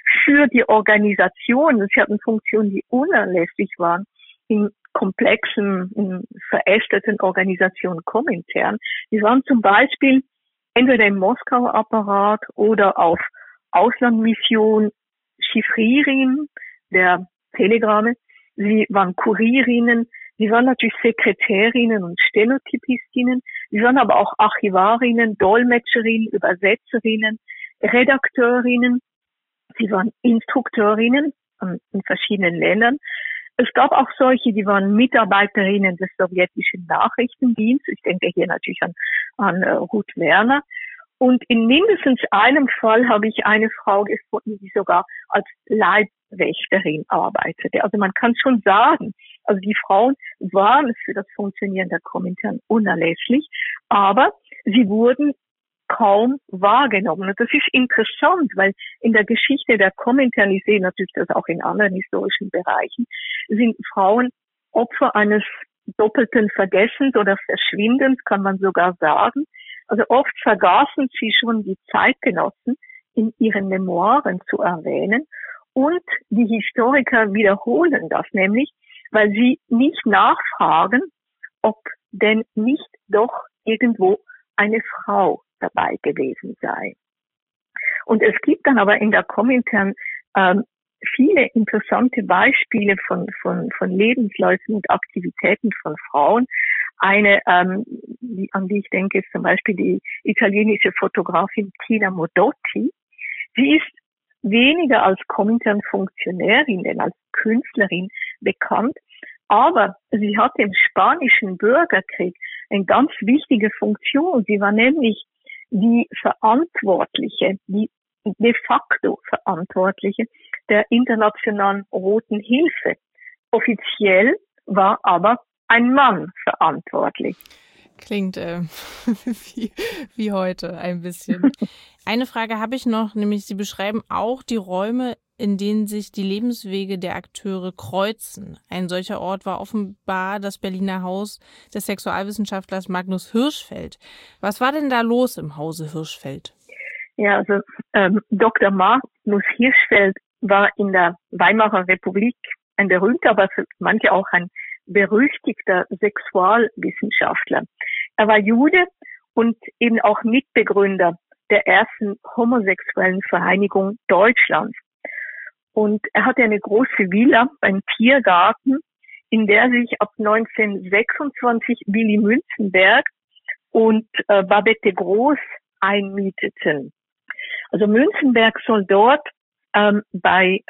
für die Organisation. Sie hatten Funktionen, die unerlässlich waren in komplexen, in verästelten Organisationen Komintern. Die waren zum Beispiel entweder im Moskauer Apparat oder auf Auslandmission Chiffrierin der Telegramme. Sie waren Kurierinnen, sie waren natürlich Sekretärinnen und Stenotypistinnen, sie waren aber auch Archivarinnen, Dolmetscherinnen, Übersetzerinnen, Redakteurinnen, sie waren Instrukteurinnen in verschiedenen Ländern. Es gab auch solche, die waren Mitarbeiterinnen des sowjetischen Nachrichtendienstes. Ich denke hier natürlich an Ruth Werner. Und in mindestens einem Fall habe ich eine Frau gefunden, die sogar als Leibwächterin arbeitete. Also man kann schon sagen, also die Frauen waren für das Funktionieren der Komintern unerlässlich, aber sie wurden kaum wahrgenommen. Und das ist interessant, weil in der Geschichte der Komintern, ich sehe natürlich das auch in anderen historischen Bereichen, sind Frauen Opfer eines doppelten Vergessens oder Verschwindens, kann man sogar sagen. Also oft vergaßen sie schon die Zeitgenossen in ihren Memoiren zu erwähnen und die Historiker wiederholen das nämlich, weil sie nicht nachfragen, ob denn nicht doch irgendwo eine Frau dabei gewesen sei. Und es gibt dann aber in der Komintern viele interessante Beispiele von Lebensläufen und Aktivitäten von Frauen. Eine, an die ich denke, ist zum Beispiel die italienische Fotografin Tina Modotti. Sie ist weniger als Komintern-Funktionärin, denn als Künstlerin bekannt, aber sie hatte im spanischen Bürgerkrieg eine ganz wichtige Funktion. Sie war nämlich die Verantwortliche, die de facto Verantwortliche der Internationalen Roten Hilfe. Offiziell war aber ein Mann verantwortlich. Klingt wie heute ein bisschen. Eine Frage habe ich noch, nämlich Sie beschreiben auch die Räume, in denen sich die Lebenswege der Akteure kreuzen. Ein solcher Ort war offenbar das Berliner Haus des Sexualwissenschaftlers Magnus Hirschfeld. Was war denn da los im Hause Hirschfeld? Ja, also Dr. Magnus Hirschfeld war in der Weimarer Republik ein berühmter, aber für manche auch ein berüchtigter Sexualwissenschaftler. Er war Jude und eben auch Mitbegründer der ersten homosexuellen Vereinigung Deutschlands. Und er hatte eine große Villa, einen Tiergarten, in der sich ab 1926 Willy Münzenberg und Babette Groß einmieteten. Also Münzenberg soll dort bei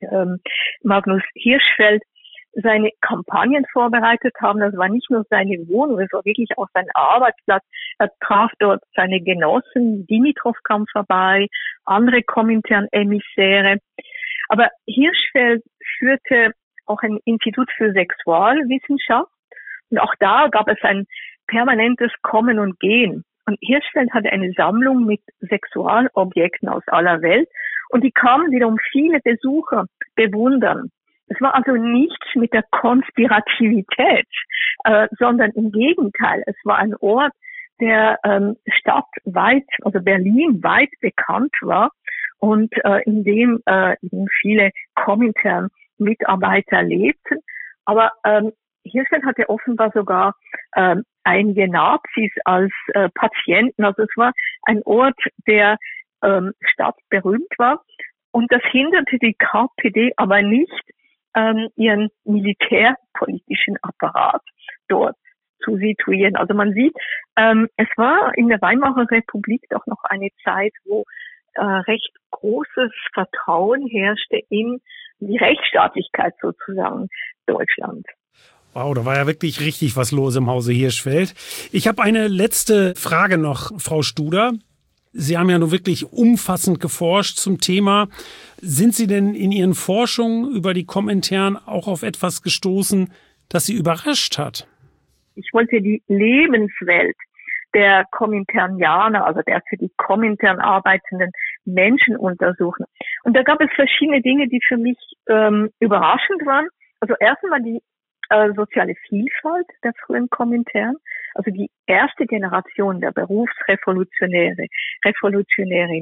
Magnus Hirschfeld seine Kampagnen vorbereitet haben. Das war nicht nur seine Wohnung, es war wirklich auch sein Arbeitsplatz. Er traf dort seine Genossen, Dimitrov kam vorbei, andere Komintern-Emissäre. Aber Hirschfeld führte auch ein Institut für Sexualwissenschaft und auch da gab es ein permanentes Kommen und Gehen. Und Hirschfeld hatte eine Sammlung mit Sexualobjekten aus aller Welt und die kamen wiederum viele Besucher bewundern. Es war also nichts mit der Konspirativität, sondern im Gegenteil. Es war ein Ort, der stadtweit, also berlinweit bekannt war und in dem viele Komintern-Mitarbeiter lebten. Aber Hirschfeld hatte offenbar sogar einige Nazis als Patienten. Also es war ein Ort, der stadtberühmt war. Und das hinderte die KPD aber nicht, ihren militärpolitischen Apparat dort zu situieren. Also man sieht, es war in der Weimarer Republik doch noch eine Zeit, wo recht großes Vertrauen herrschte in die Rechtsstaatlichkeit sozusagen Deutschlands. Wow, da war ja wirklich richtig was los im Hause Hirschfeld. Ich habe eine letzte Frage noch, Frau Studer. Sie haben ja nun wirklich umfassend geforscht zum Thema. Sind Sie denn in Ihren Forschungen über die Komintern auch auf etwas gestoßen, das Sie überrascht hat? Ich wollte die Lebenswelt der Kominternianer, also der für die Komintern arbeitenden Menschen untersuchen. Und da gab es verschiedene Dinge, die für mich überraschend waren. Also erstmal die soziale Vielfalt der frühen Komintern, also die erste Generation der Berufsrevolutionäre, Revolutionärinnen,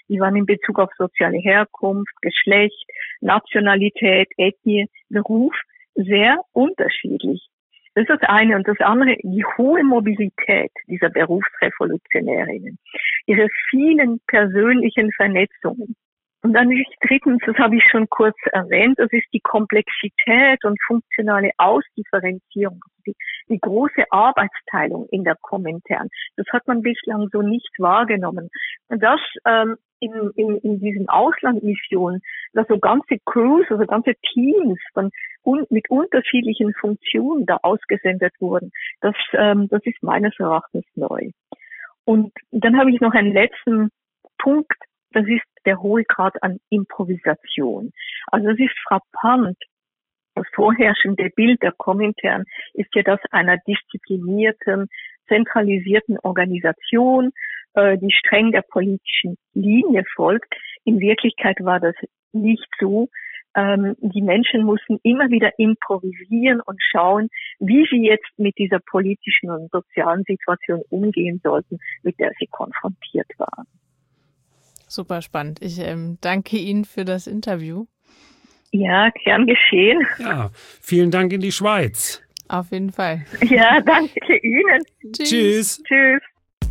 Die waren in Bezug auf soziale Herkunft, Geschlecht, Nationalität, Ethnie, Beruf sehr unterschiedlich. Das ist das eine. Und das andere, die hohe Mobilität dieser Berufsrevolutionärinnen, ihre vielen persönlichen Vernetzungen. Und dann drittens, das habe ich schon kurz erwähnt, das ist die Komplexität und funktionale Ausdifferenzierung, die große Arbeitsteilung in der Komintern. Das hat man bislang so nicht wahrgenommen. Und das in diesen Auslandsmissionen, dass so ganze Crews, also ganze Teams mit unterschiedlichen Funktionen da ausgesendet wurden, das ist meines Erachtens neu. Und dann habe ich noch einen letzten Punkt, das ist der hohe Grad an Improvisation. Also es ist frappant. Das vorherrschende Bild der Komintern ist ja das einer disziplinierten, zentralisierten Organisation, die streng der politischen Linie folgt. In Wirklichkeit war das nicht so. Die Menschen mussten immer wieder improvisieren und schauen, wie sie jetzt mit dieser politischen und sozialen Situation umgehen sollten, mit der sie konfrontiert waren. Super spannend. Ich danke Ihnen für das Interview. Ja, gern geschehen. Ja, vielen Dank in die Schweiz. Auf jeden Fall. Ja, danke Ihnen. Tschüss. Tschüss.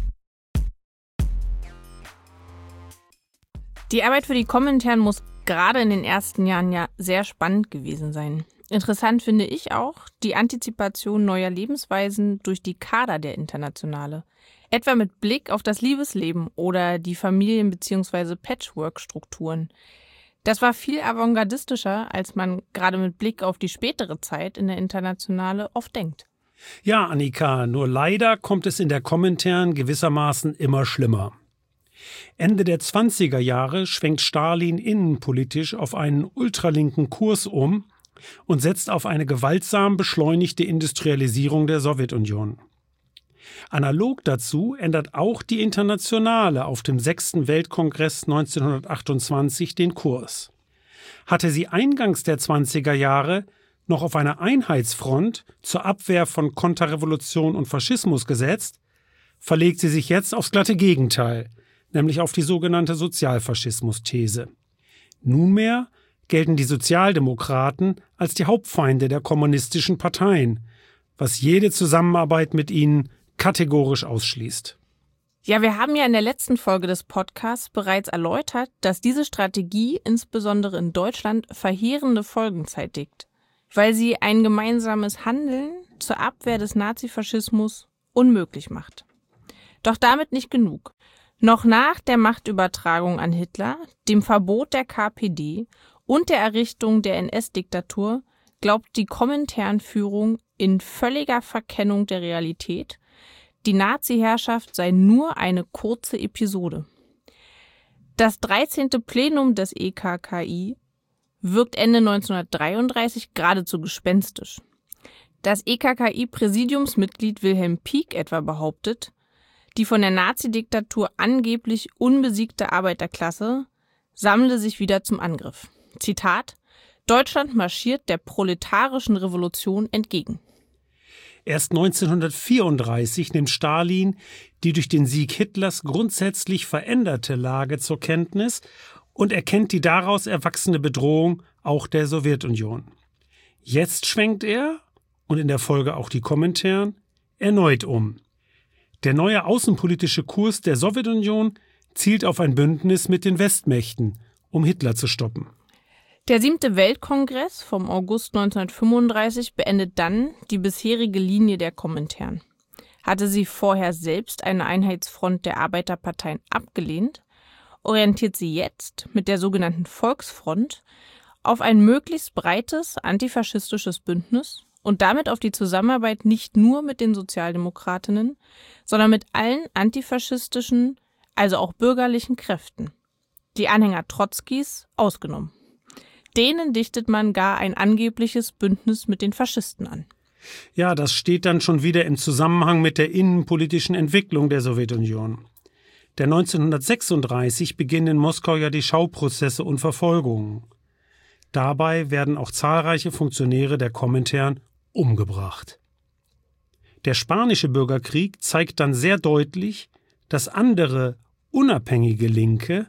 Die Arbeit für die Komintern muss gerade in den ersten Jahren ja sehr spannend gewesen sein. Interessant finde ich auch die Antizipation neuer Lebensweisen durch die Kader der Internationale. Etwa mit Blick auf das Liebesleben oder die Familien- bzw. Patchwork-Strukturen. Das war viel avantgardistischer, als man gerade mit Blick auf die spätere Zeit in der Internationale oft denkt. Ja, Annika, nur leider kommt es in der Komintern gewissermaßen immer schlimmer. Ende der 20er Jahre schwenkt Stalin innenpolitisch auf einen ultralinken Kurs um und setzt auf eine gewaltsam beschleunigte Industrialisierung der Sowjetunion. Analog dazu ändert auch die Internationale auf dem 6. Weltkongress 1928 den Kurs. Hatte sie eingangs der 20er Jahre noch auf eine Einheitsfront zur Abwehr von Konterrevolution und Faschismus gesetzt, verlegt sie sich jetzt aufs glatte Gegenteil, nämlich auf die sogenannte Sozialfaschismus-These. Nunmehr gelten die Sozialdemokraten als die Hauptfeinde der kommunistischen Parteien, was jede Zusammenarbeit mit ihnen kategorisch ausschließt. Ja, wir haben ja in der letzten Folge des Podcasts bereits erläutert, dass diese Strategie insbesondere in Deutschland verheerende Folgen zeitigt, weil sie ein gemeinsames Handeln zur Abwehr des Nazifaschismus unmöglich macht. Doch damit nicht genug. Noch nach der Machtübertragung an Hitler, dem Verbot der KPD und der Errichtung der NS-Diktatur glaubt die Kominternführung in völliger Verkennung der Realität, die Nazi-Herrschaft sei nur eine kurze Episode. Das 13. Plenum des EKKI wirkt Ende 1933 geradezu gespenstisch. Das EKKI-Präsidiumsmitglied Wilhelm Pieck etwa behauptet, die von der Nazi-Diktatur angeblich unbesiegte Arbeiterklasse sammle sich wieder zum Angriff. Zitat: Deutschland marschiert der proletarischen Revolution entgegen. Erst 1934 nimmt Stalin die durch den Sieg Hitlers grundsätzlich veränderte Lage zur Kenntnis und erkennt die daraus erwachsene Bedrohung auch der Sowjetunion. Jetzt schwenkt er, und in der Folge auch die Komintern, erneut um. Der neue außenpolitische Kurs der Sowjetunion zielt auf ein Bündnis mit den Westmächten, um Hitler zu stoppen. Der 7. Weltkongress vom August 1935 beendet dann die bisherige Linie der Komintern. Hatte sie vorher selbst eine Einheitsfront der Arbeiterparteien abgelehnt, orientiert sie jetzt mit der sogenannten Volksfront auf ein möglichst breites antifaschistisches Bündnis und damit auf die Zusammenarbeit nicht nur mit den Sozialdemokratinnen, sondern mit allen antifaschistischen, also auch bürgerlichen Kräften. Die Anhänger Trotzkis ausgenommen. Denen dichtet man gar ein angebliches Bündnis mit den Faschisten an. Ja, das steht dann schon wieder im Zusammenhang mit der innenpolitischen Entwicklung der Sowjetunion. Der 1936 beginnen in Moskau ja die Schauprozesse und Verfolgungen. Dabei werden auch zahlreiche Funktionäre der Komintern umgebracht. Der spanische Bürgerkrieg zeigt dann sehr deutlich, dass andere, unabhängige Linke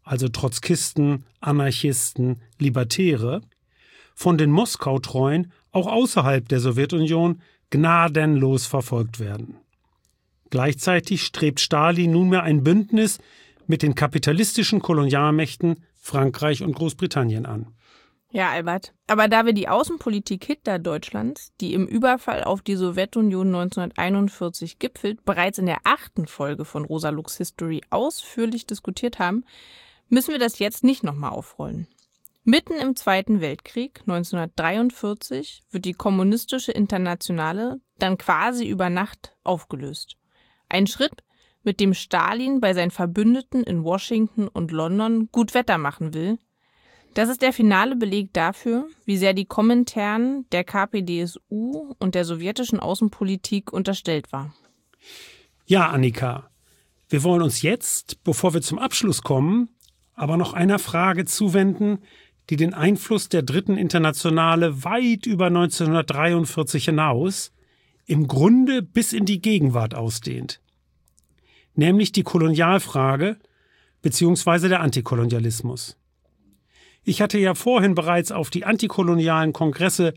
also Trotzkisten, Anarchisten, Libertäre, von den Moskau-Treuen auch außerhalb der Sowjetunion gnadenlos verfolgt werden. Gleichzeitig strebt Stalin nunmehr ein Bündnis mit den kapitalistischen Kolonialmächten Frankreich und Großbritannien an. Ja, Albert. Aber da wir die Außenpolitik Hitler-Deutschlands, die im Überfall auf die Sowjetunion 1941 gipfelt, bereits in der 8. Folge von Rosa Lux History ausführlich diskutiert haben, müssen wir das jetzt nicht nochmal aufrollen. Mitten im Zweiten Weltkrieg, 1943, wird die kommunistische Internationale dann quasi über Nacht aufgelöst. Ein Schritt, mit dem Stalin bei seinen Verbündeten in Washington und London gut Wetter machen will. Das ist der finale Beleg dafür, wie sehr die Komintern der KPdSU und der sowjetischen Außenpolitik unterstellt war. Ja, Annika, wir wollen uns jetzt, bevor wir zum Abschluss kommen, aber noch einer Frage zuwenden, die den Einfluss der Dritten Internationale weit über 1943 hinaus, im Grunde bis in die Gegenwart ausdehnt. Nämlich die Kolonialfrage bzw. der Antikolonialismus. Ich hatte ja vorhin bereits auf die antikolonialen Kongresse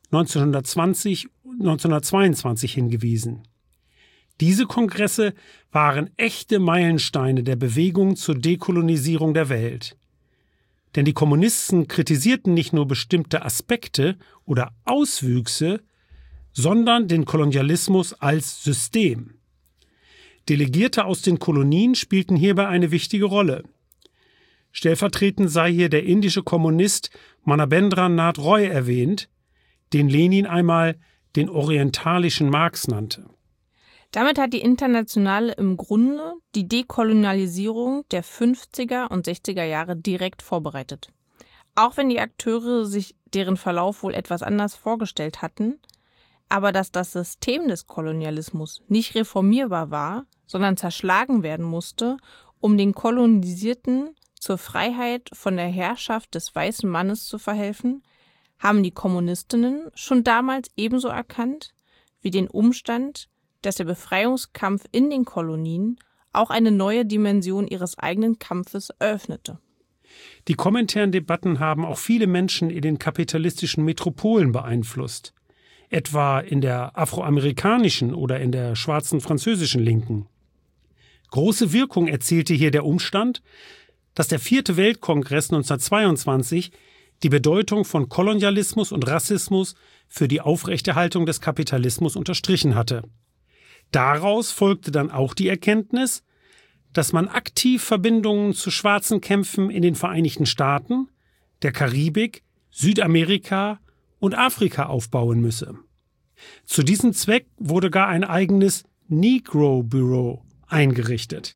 1920 und 1922 hingewiesen. Diese Kongresse waren echte Meilensteine der Bewegung zur Dekolonisierung der Welt. Denn die Kommunisten kritisierten nicht nur bestimmte Aspekte oder Auswüchse, sondern den Kolonialismus als System. Delegierte aus den Kolonien spielten hierbei eine wichtige Rolle. Stellvertretend sei hier der indische Kommunist Manabendra Nath Roy erwähnt, den Lenin einmal den orientalischen Marx nannte. Damit hat die Internationale im Grunde die Dekolonialisierung der 50er und 60er Jahre direkt vorbereitet. Auch wenn die Akteure sich deren Verlauf wohl etwas anders vorgestellt hatten, aber dass das System des Kolonialismus nicht reformierbar war, sondern zerschlagen werden musste, um den Kolonisierten zur Freiheit von der Herrschaft des weißen Mannes zu verhelfen, haben die Kommunistinnen schon damals ebenso erkannt wie den Umstand, dass der Befreiungskampf in den Kolonien auch eine neue Dimension ihres eigenen Kampfes eröffnete. Die Komintern-Debatten haben auch viele Menschen in den kapitalistischen Metropolen beeinflusst, etwa in der afroamerikanischen oder in der schwarzen französischen Linken. Große Wirkung erzielte hier der Umstand, dass der 4. Weltkongress 1922 die Bedeutung von Kolonialismus und Rassismus für die Aufrechterhaltung des Kapitalismus unterstrichen hatte. Daraus folgte dann auch die Erkenntnis, dass man aktiv Verbindungen zu schwarzen Kämpfen in den Vereinigten Staaten, der Karibik, Südamerika und Afrika aufbauen müsse. Zu diesem Zweck wurde gar ein eigenes Negro Bureau eingerichtet.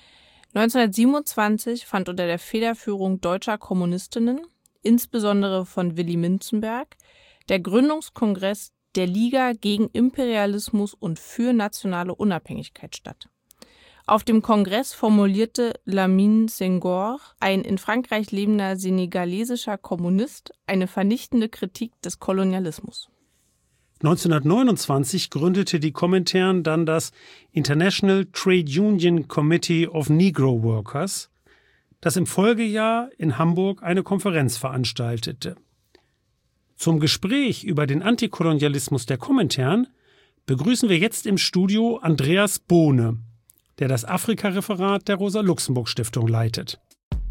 1927 fand unter der Federführung deutscher Kommunistinnen, insbesondere von Willy Münzenberg, der Gründungskongress der Liga gegen Imperialismus und für nationale Unabhängigkeit statt. Auf dem Kongress formulierte Lamine Senghor, ein in Frankreich lebender senegalesischer Kommunist, eine vernichtende Kritik des Kolonialismus. 1929 gründete die Komintern dann das International Trade Union Committee of Negro Workers, das im Folgejahr in Hamburg eine Konferenz veranstaltete. Zum Gespräch über den Antikolonialismus der Komintern begrüßen wir jetzt im Studio Andreas Bohne, der das Afrika-Referat der Rosa-Luxemburg-Stiftung leitet.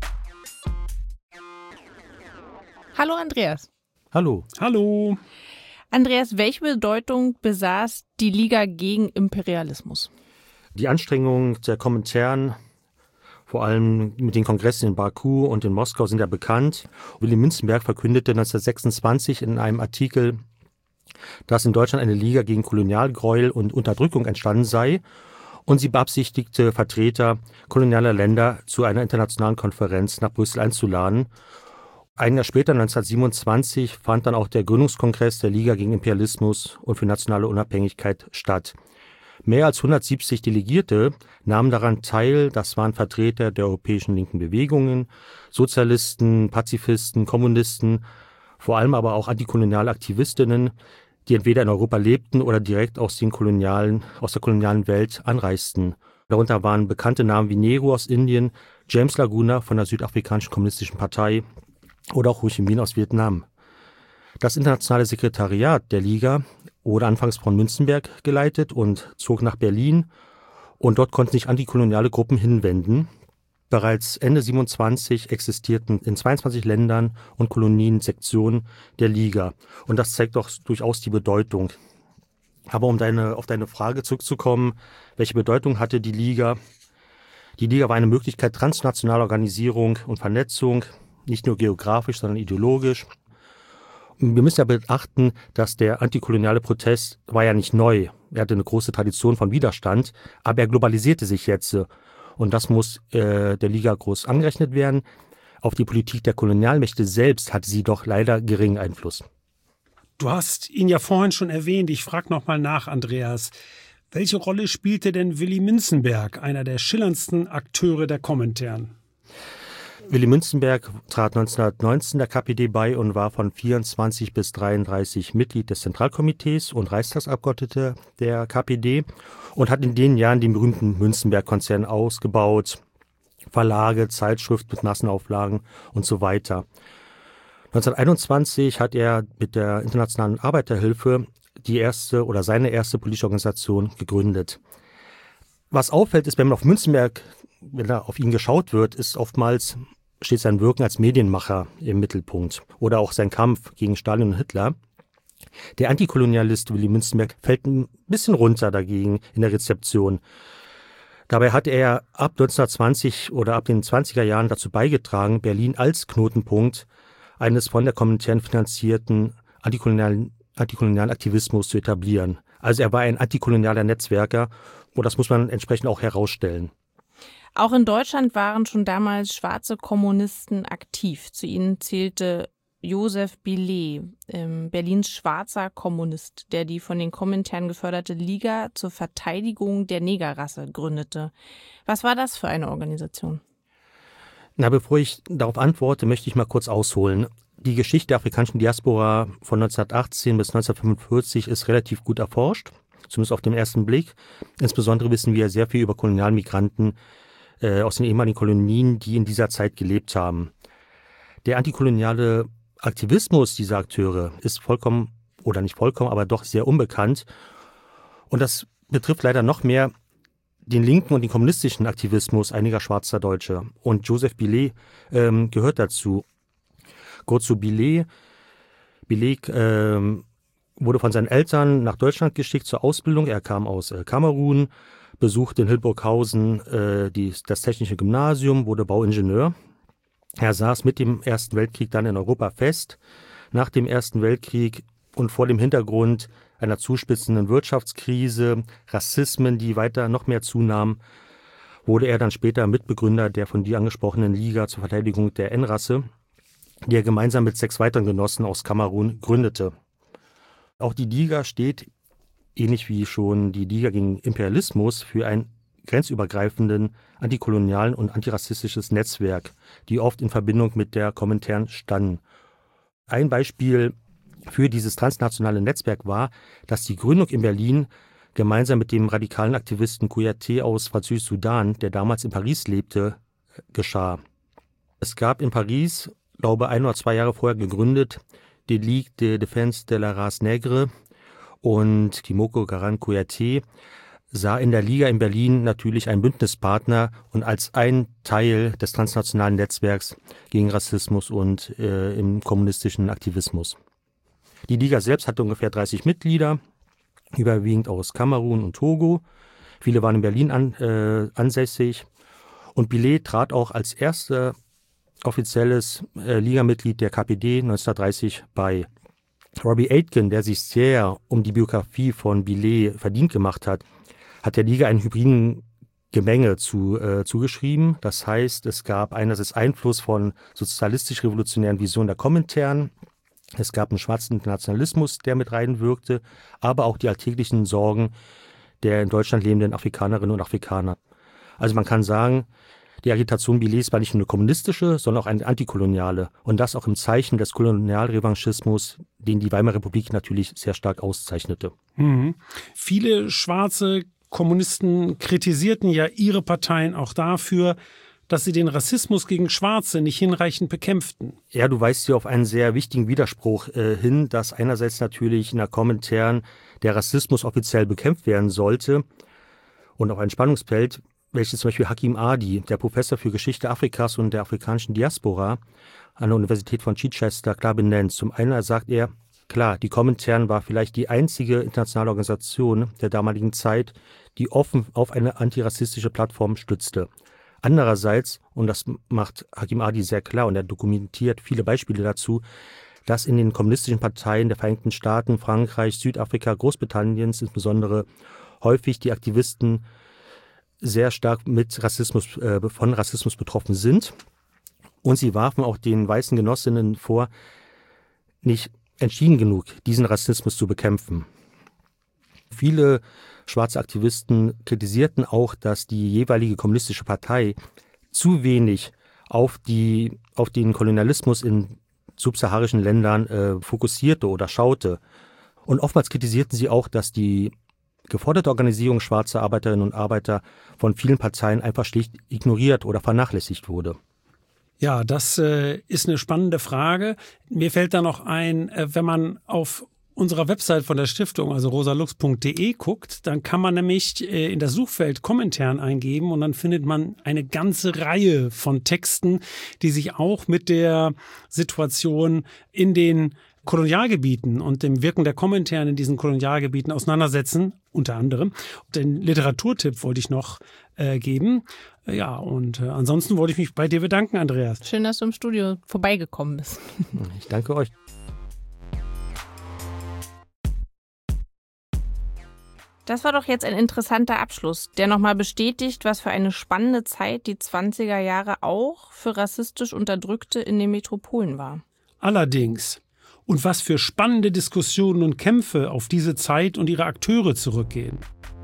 Hallo Andreas. Hallo. Hallo. Andreas, welche Bedeutung besaß die Liga gegen Imperialismus? Die Anstrengungen der Komintern, vor allem mit den Kongressen in Baku und in Moskau, sind ja bekannt. Willy Münzenberg verkündete 1926 in einem Artikel, dass in Deutschland eine Liga gegen Kolonialgräuel und Unterdrückung entstanden sei, und sie beabsichtigte, Vertreter kolonialer Länder zu einer internationalen Konferenz nach Brüssel einzuladen. Ein Jahr später, 1927, fand dann auch der Gründungskongress der Liga gegen Imperialismus und für nationale Unabhängigkeit statt. Mehr als 170 Delegierte nahmen daran teil. Das waren Vertreter der europäischen linken Bewegungen, Sozialisten, Pazifisten, Kommunisten, vor allem aber auch antikoloniale Aktivistinnen, die entweder in Europa lebten oder direkt aus der kolonialen Welt anreisten. Darunter waren bekannte Namen wie Nehru aus Indien, James Laguna von der Südafrikanischen Kommunistischen Partei oder auch Ho Chi Minh aus Vietnam. Das internationale Sekretariat der Liga wurde anfangs von Münzenberg geleitet und zog nach Berlin. Und dort konnten sich antikoloniale Gruppen hinwenden. Bereits Ende 27 existierten in 22 Ländern und Kolonien Sektionen der Liga. Und das zeigt doch durchaus die Bedeutung. Aber um auf deine Frage zurückzukommen, welche Bedeutung hatte die Liga? Die Liga war eine Möglichkeit transnationaler Organisierung und Vernetzung, nicht nur geografisch, sondern ideologisch. Wir müssen ja beachten, dass der antikoloniale Protest war ja nicht neu. Er hatte eine große Tradition von Widerstand, aber er globalisierte sich jetzt. Und das muss der Liga groß angerechnet werden. Auf die Politik der Kolonialmächte selbst hatte sie doch leider geringen Einfluss. Du hast ihn ja vorhin schon erwähnt. Ich frage nochmal nach, Andreas. Welche Rolle spielte denn Willy Münzenberg, einer der schillerndsten Akteure der Komintern? Willy Münzenberg trat 1919 der KPD bei und war von 24 bis 33 Mitglied des Zentralkomitees und Reichstagsabgeordneter der KPD und hat in den Jahren den berühmten Münzenberg-Konzern ausgebaut, Verlage, Zeitschriften mit Massenauflagen und so weiter. 1921 hat er mit der Internationalen Arbeiterhilfe seine erste politische Organisation gegründet. Was auffällt, ist, wenn auf ihn geschaut wird, ist oftmals steht sein Wirken als Medienmacher im Mittelpunkt oder auch sein Kampf gegen Stalin und Hitler. Der Antikolonialist Willy Münzenberg fällt ein bisschen runter dagegen in der Rezeption. Dabei hat er ab 1920 oder ab den 20er Jahren dazu beigetragen, Berlin als Knotenpunkt eines von der Komintern finanzierten antikolonialen Aktivismus zu etablieren. Also er war ein antikolonialer Netzwerker und das muss man entsprechend auch herausstellen. Auch in Deutschland waren schon damals schwarze Kommunisten aktiv. Zu ihnen zählte Joseph Billet, Berlins schwarzer Kommunist, der die von den Komintern geförderte Liga zur Verteidigung der Negerrasse gründete. Was war das für eine Organisation? Bevor ich darauf antworte, möchte ich mal kurz ausholen. Die Geschichte der afrikanischen Diaspora von 1918 bis 1945 ist relativ gut erforscht, zumindest auf den ersten Blick. Insbesondere wissen wir sehr viel über Kolonialmigranten aus den ehemaligen Kolonien, die in dieser Zeit gelebt haben. Der antikoloniale Aktivismus dieser Akteure ist vollkommen, oder nicht vollkommen, aber doch sehr unbekannt. Und das betrifft leider noch mehr den linken und den kommunistischen Aktivismus einiger schwarzer Deutsche. Und Joseph Billet gehört dazu. Kurz zu Billet. Billet wurde von seinen Eltern nach Deutschland geschickt zur Ausbildung. Er kam aus Kamerun, besuchte in Hildburghausen das Technische Gymnasium, wurde Bauingenieur. Er saß mit dem Ersten Weltkrieg dann in Europa fest. Nach dem Ersten Weltkrieg und vor dem Hintergrund einer zuspitzenden Wirtschaftskrise, Rassismen, die weiter noch mehr zunahmen, wurde er dann später Mitbegründer der von dir angesprochenen Liga zur Verteidigung der N-Rasse, die er gemeinsam mit 6 weiteren Genossen aus Kamerun gründete. Auch die Liga steht, ähnlich wie schon die Liga gegen Imperialismus, für ein grenzübergreifenden antikolonialen und antirassistisches Netzwerk, die oft in Verbindung mit der Komintern standen. Ein Beispiel für dieses transnationale Netzwerk war, dass die Gründung in Berlin gemeinsam mit dem radikalen Aktivisten Kouyaté aus Französisch-Sudan, der damals in Paris lebte, geschah. Es gab in Paris, glaube 1 oder 2 Jahre vorher gegründet, die Ligue de Défense de la Race Nègre, und Kimoko Garant Kouyaté sah in der Liga in Berlin natürlich einen Bündnispartner und als ein Teil des transnationalen Netzwerks gegen Rassismus und im kommunistischen Aktivismus. Die Liga selbst hatte ungefähr 30 Mitglieder, überwiegend aus Kamerun und Togo. Viele waren in Berlin ansässig. Und Billet trat auch als erster offizielles Ligamitglied der KPD 1930 bei. Robbie Aitken, der sich sehr um die Biografie von Billet verdient gemacht hat, hat der Liga einen hybriden Gemenge zugeschrieben. Das heißt, es gab einerseits Einfluss von sozialistisch-revolutionären Visionen der Komintern, es gab einen schwarzen Internationalismus, der mit reinwirkte, aber auch die alltäglichen Sorgen der in Deutschland lebenden Afrikanerinnen und Afrikaner. Also man kann sagen, die Agitation Billets war nicht nur eine kommunistische, sondern auch eine antikoloniale. Und das auch im Zeichen des Kolonialrevanchismus, den die Weimarer Republik natürlich sehr stark auszeichnete. Mhm. Viele Schwarze Kommunisten kritisierten ja ihre Parteien auch dafür, dass sie den Rassismus gegen Schwarze nicht hinreichend bekämpften. Ja, du weist hier auf einen sehr wichtigen Widerspruch hin, dass einerseits natürlich in der Komintern der Rassismus offiziell bekämpft werden sollte und auf ein Spannungsfeld, welches zum Beispiel Hakim Adi, der Professor für Geschichte Afrikas und der afrikanischen Diaspora an der Universität von Chichester, klar benennt. Zum einen sagt er, klar, die Komintern war vielleicht die einzige internationale Organisation der damaligen Zeit, die offen auf eine antirassistische Plattform stützte. Andererseits, und das macht Hakim Adi sehr klar und er dokumentiert viele Beispiele dazu, dass in den kommunistischen Parteien der Vereinigten Staaten, Frankreich, Südafrika, Großbritanniens insbesondere häufig die Aktivisten sehr stark von Rassismus betroffen sind. Und sie warfen auch den weißen Genossinnen vor, nicht entschieden genug, diesen Rassismus zu bekämpfen. Viele schwarze Aktivisten kritisierten auch, dass die jeweilige kommunistische Partei zu wenig auf den Kolonialismus in subsaharischen Ländern fokussierte oder schaute. Und oftmals kritisierten sie auch, dass die geforderte Organisierung schwarzer Arbeiterinnen und Arbeiter von vielen Parteien einfach schlicht ignoriert oder vernachlässigt wurde. Ja, das ist eine spannende Frage. Mir fällt da noch ein, wenn man auf unserer Website von der Stiftung, also rosalux.de guckt, dann kann man nämlich in das Suchfeld Komintern eingeben und dann findet man eine ganze Reihe von Texten, die sich auch mit der Situation in den Kolonialgebieten und dem Wirken der Komintern in diesen Kolonialgebieten auseinandersetzen, unter anderem. Den Literaturtipp wollte ich noch geben. Ja, und ansonsten wollte ich mich bei dir bedanken, Andreas. Schön, dass du im Studio vorbeigekommen bist. Ich danke euch. Das war doch jetzt ein interessanter Abschluss, der nochmal bestätigt, was für eine spannende Zeit die 20er Jahre auch für rassistisch Unterdrückte in den Metropolen war. Allerdings. Und was für spannende Diskussionen und Kämpfe auf diese Zeit und ihre Akteure zurückgehen.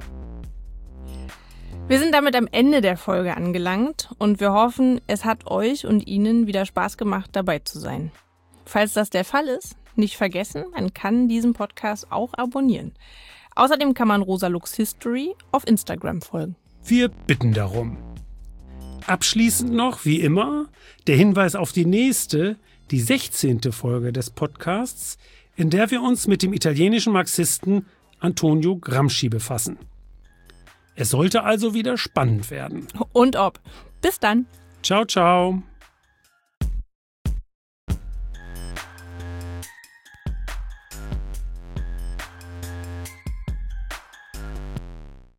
Wir sind damit am Ende der Folge angelangt und wir hoffen, es hat euch und Ihnen wieder Spaß gemacht, dabei zu sein. Falls das der Fall ist, nicht vergessen, man kann diesen Podcast auch abonnieren. Außerdem kann man Rosa Lux History auf Instagram folgen. Wir bitten darum. Abschließend noch, wie immer, der Hinweis auf die nächste, die 16. Folge des Podcasts, in der wir uns mit dem italienischen Marxisten Antonio Gramsci befassen. Es sollte also wieder spannend werden. Und ob. Bis dann. Ciao, ciao.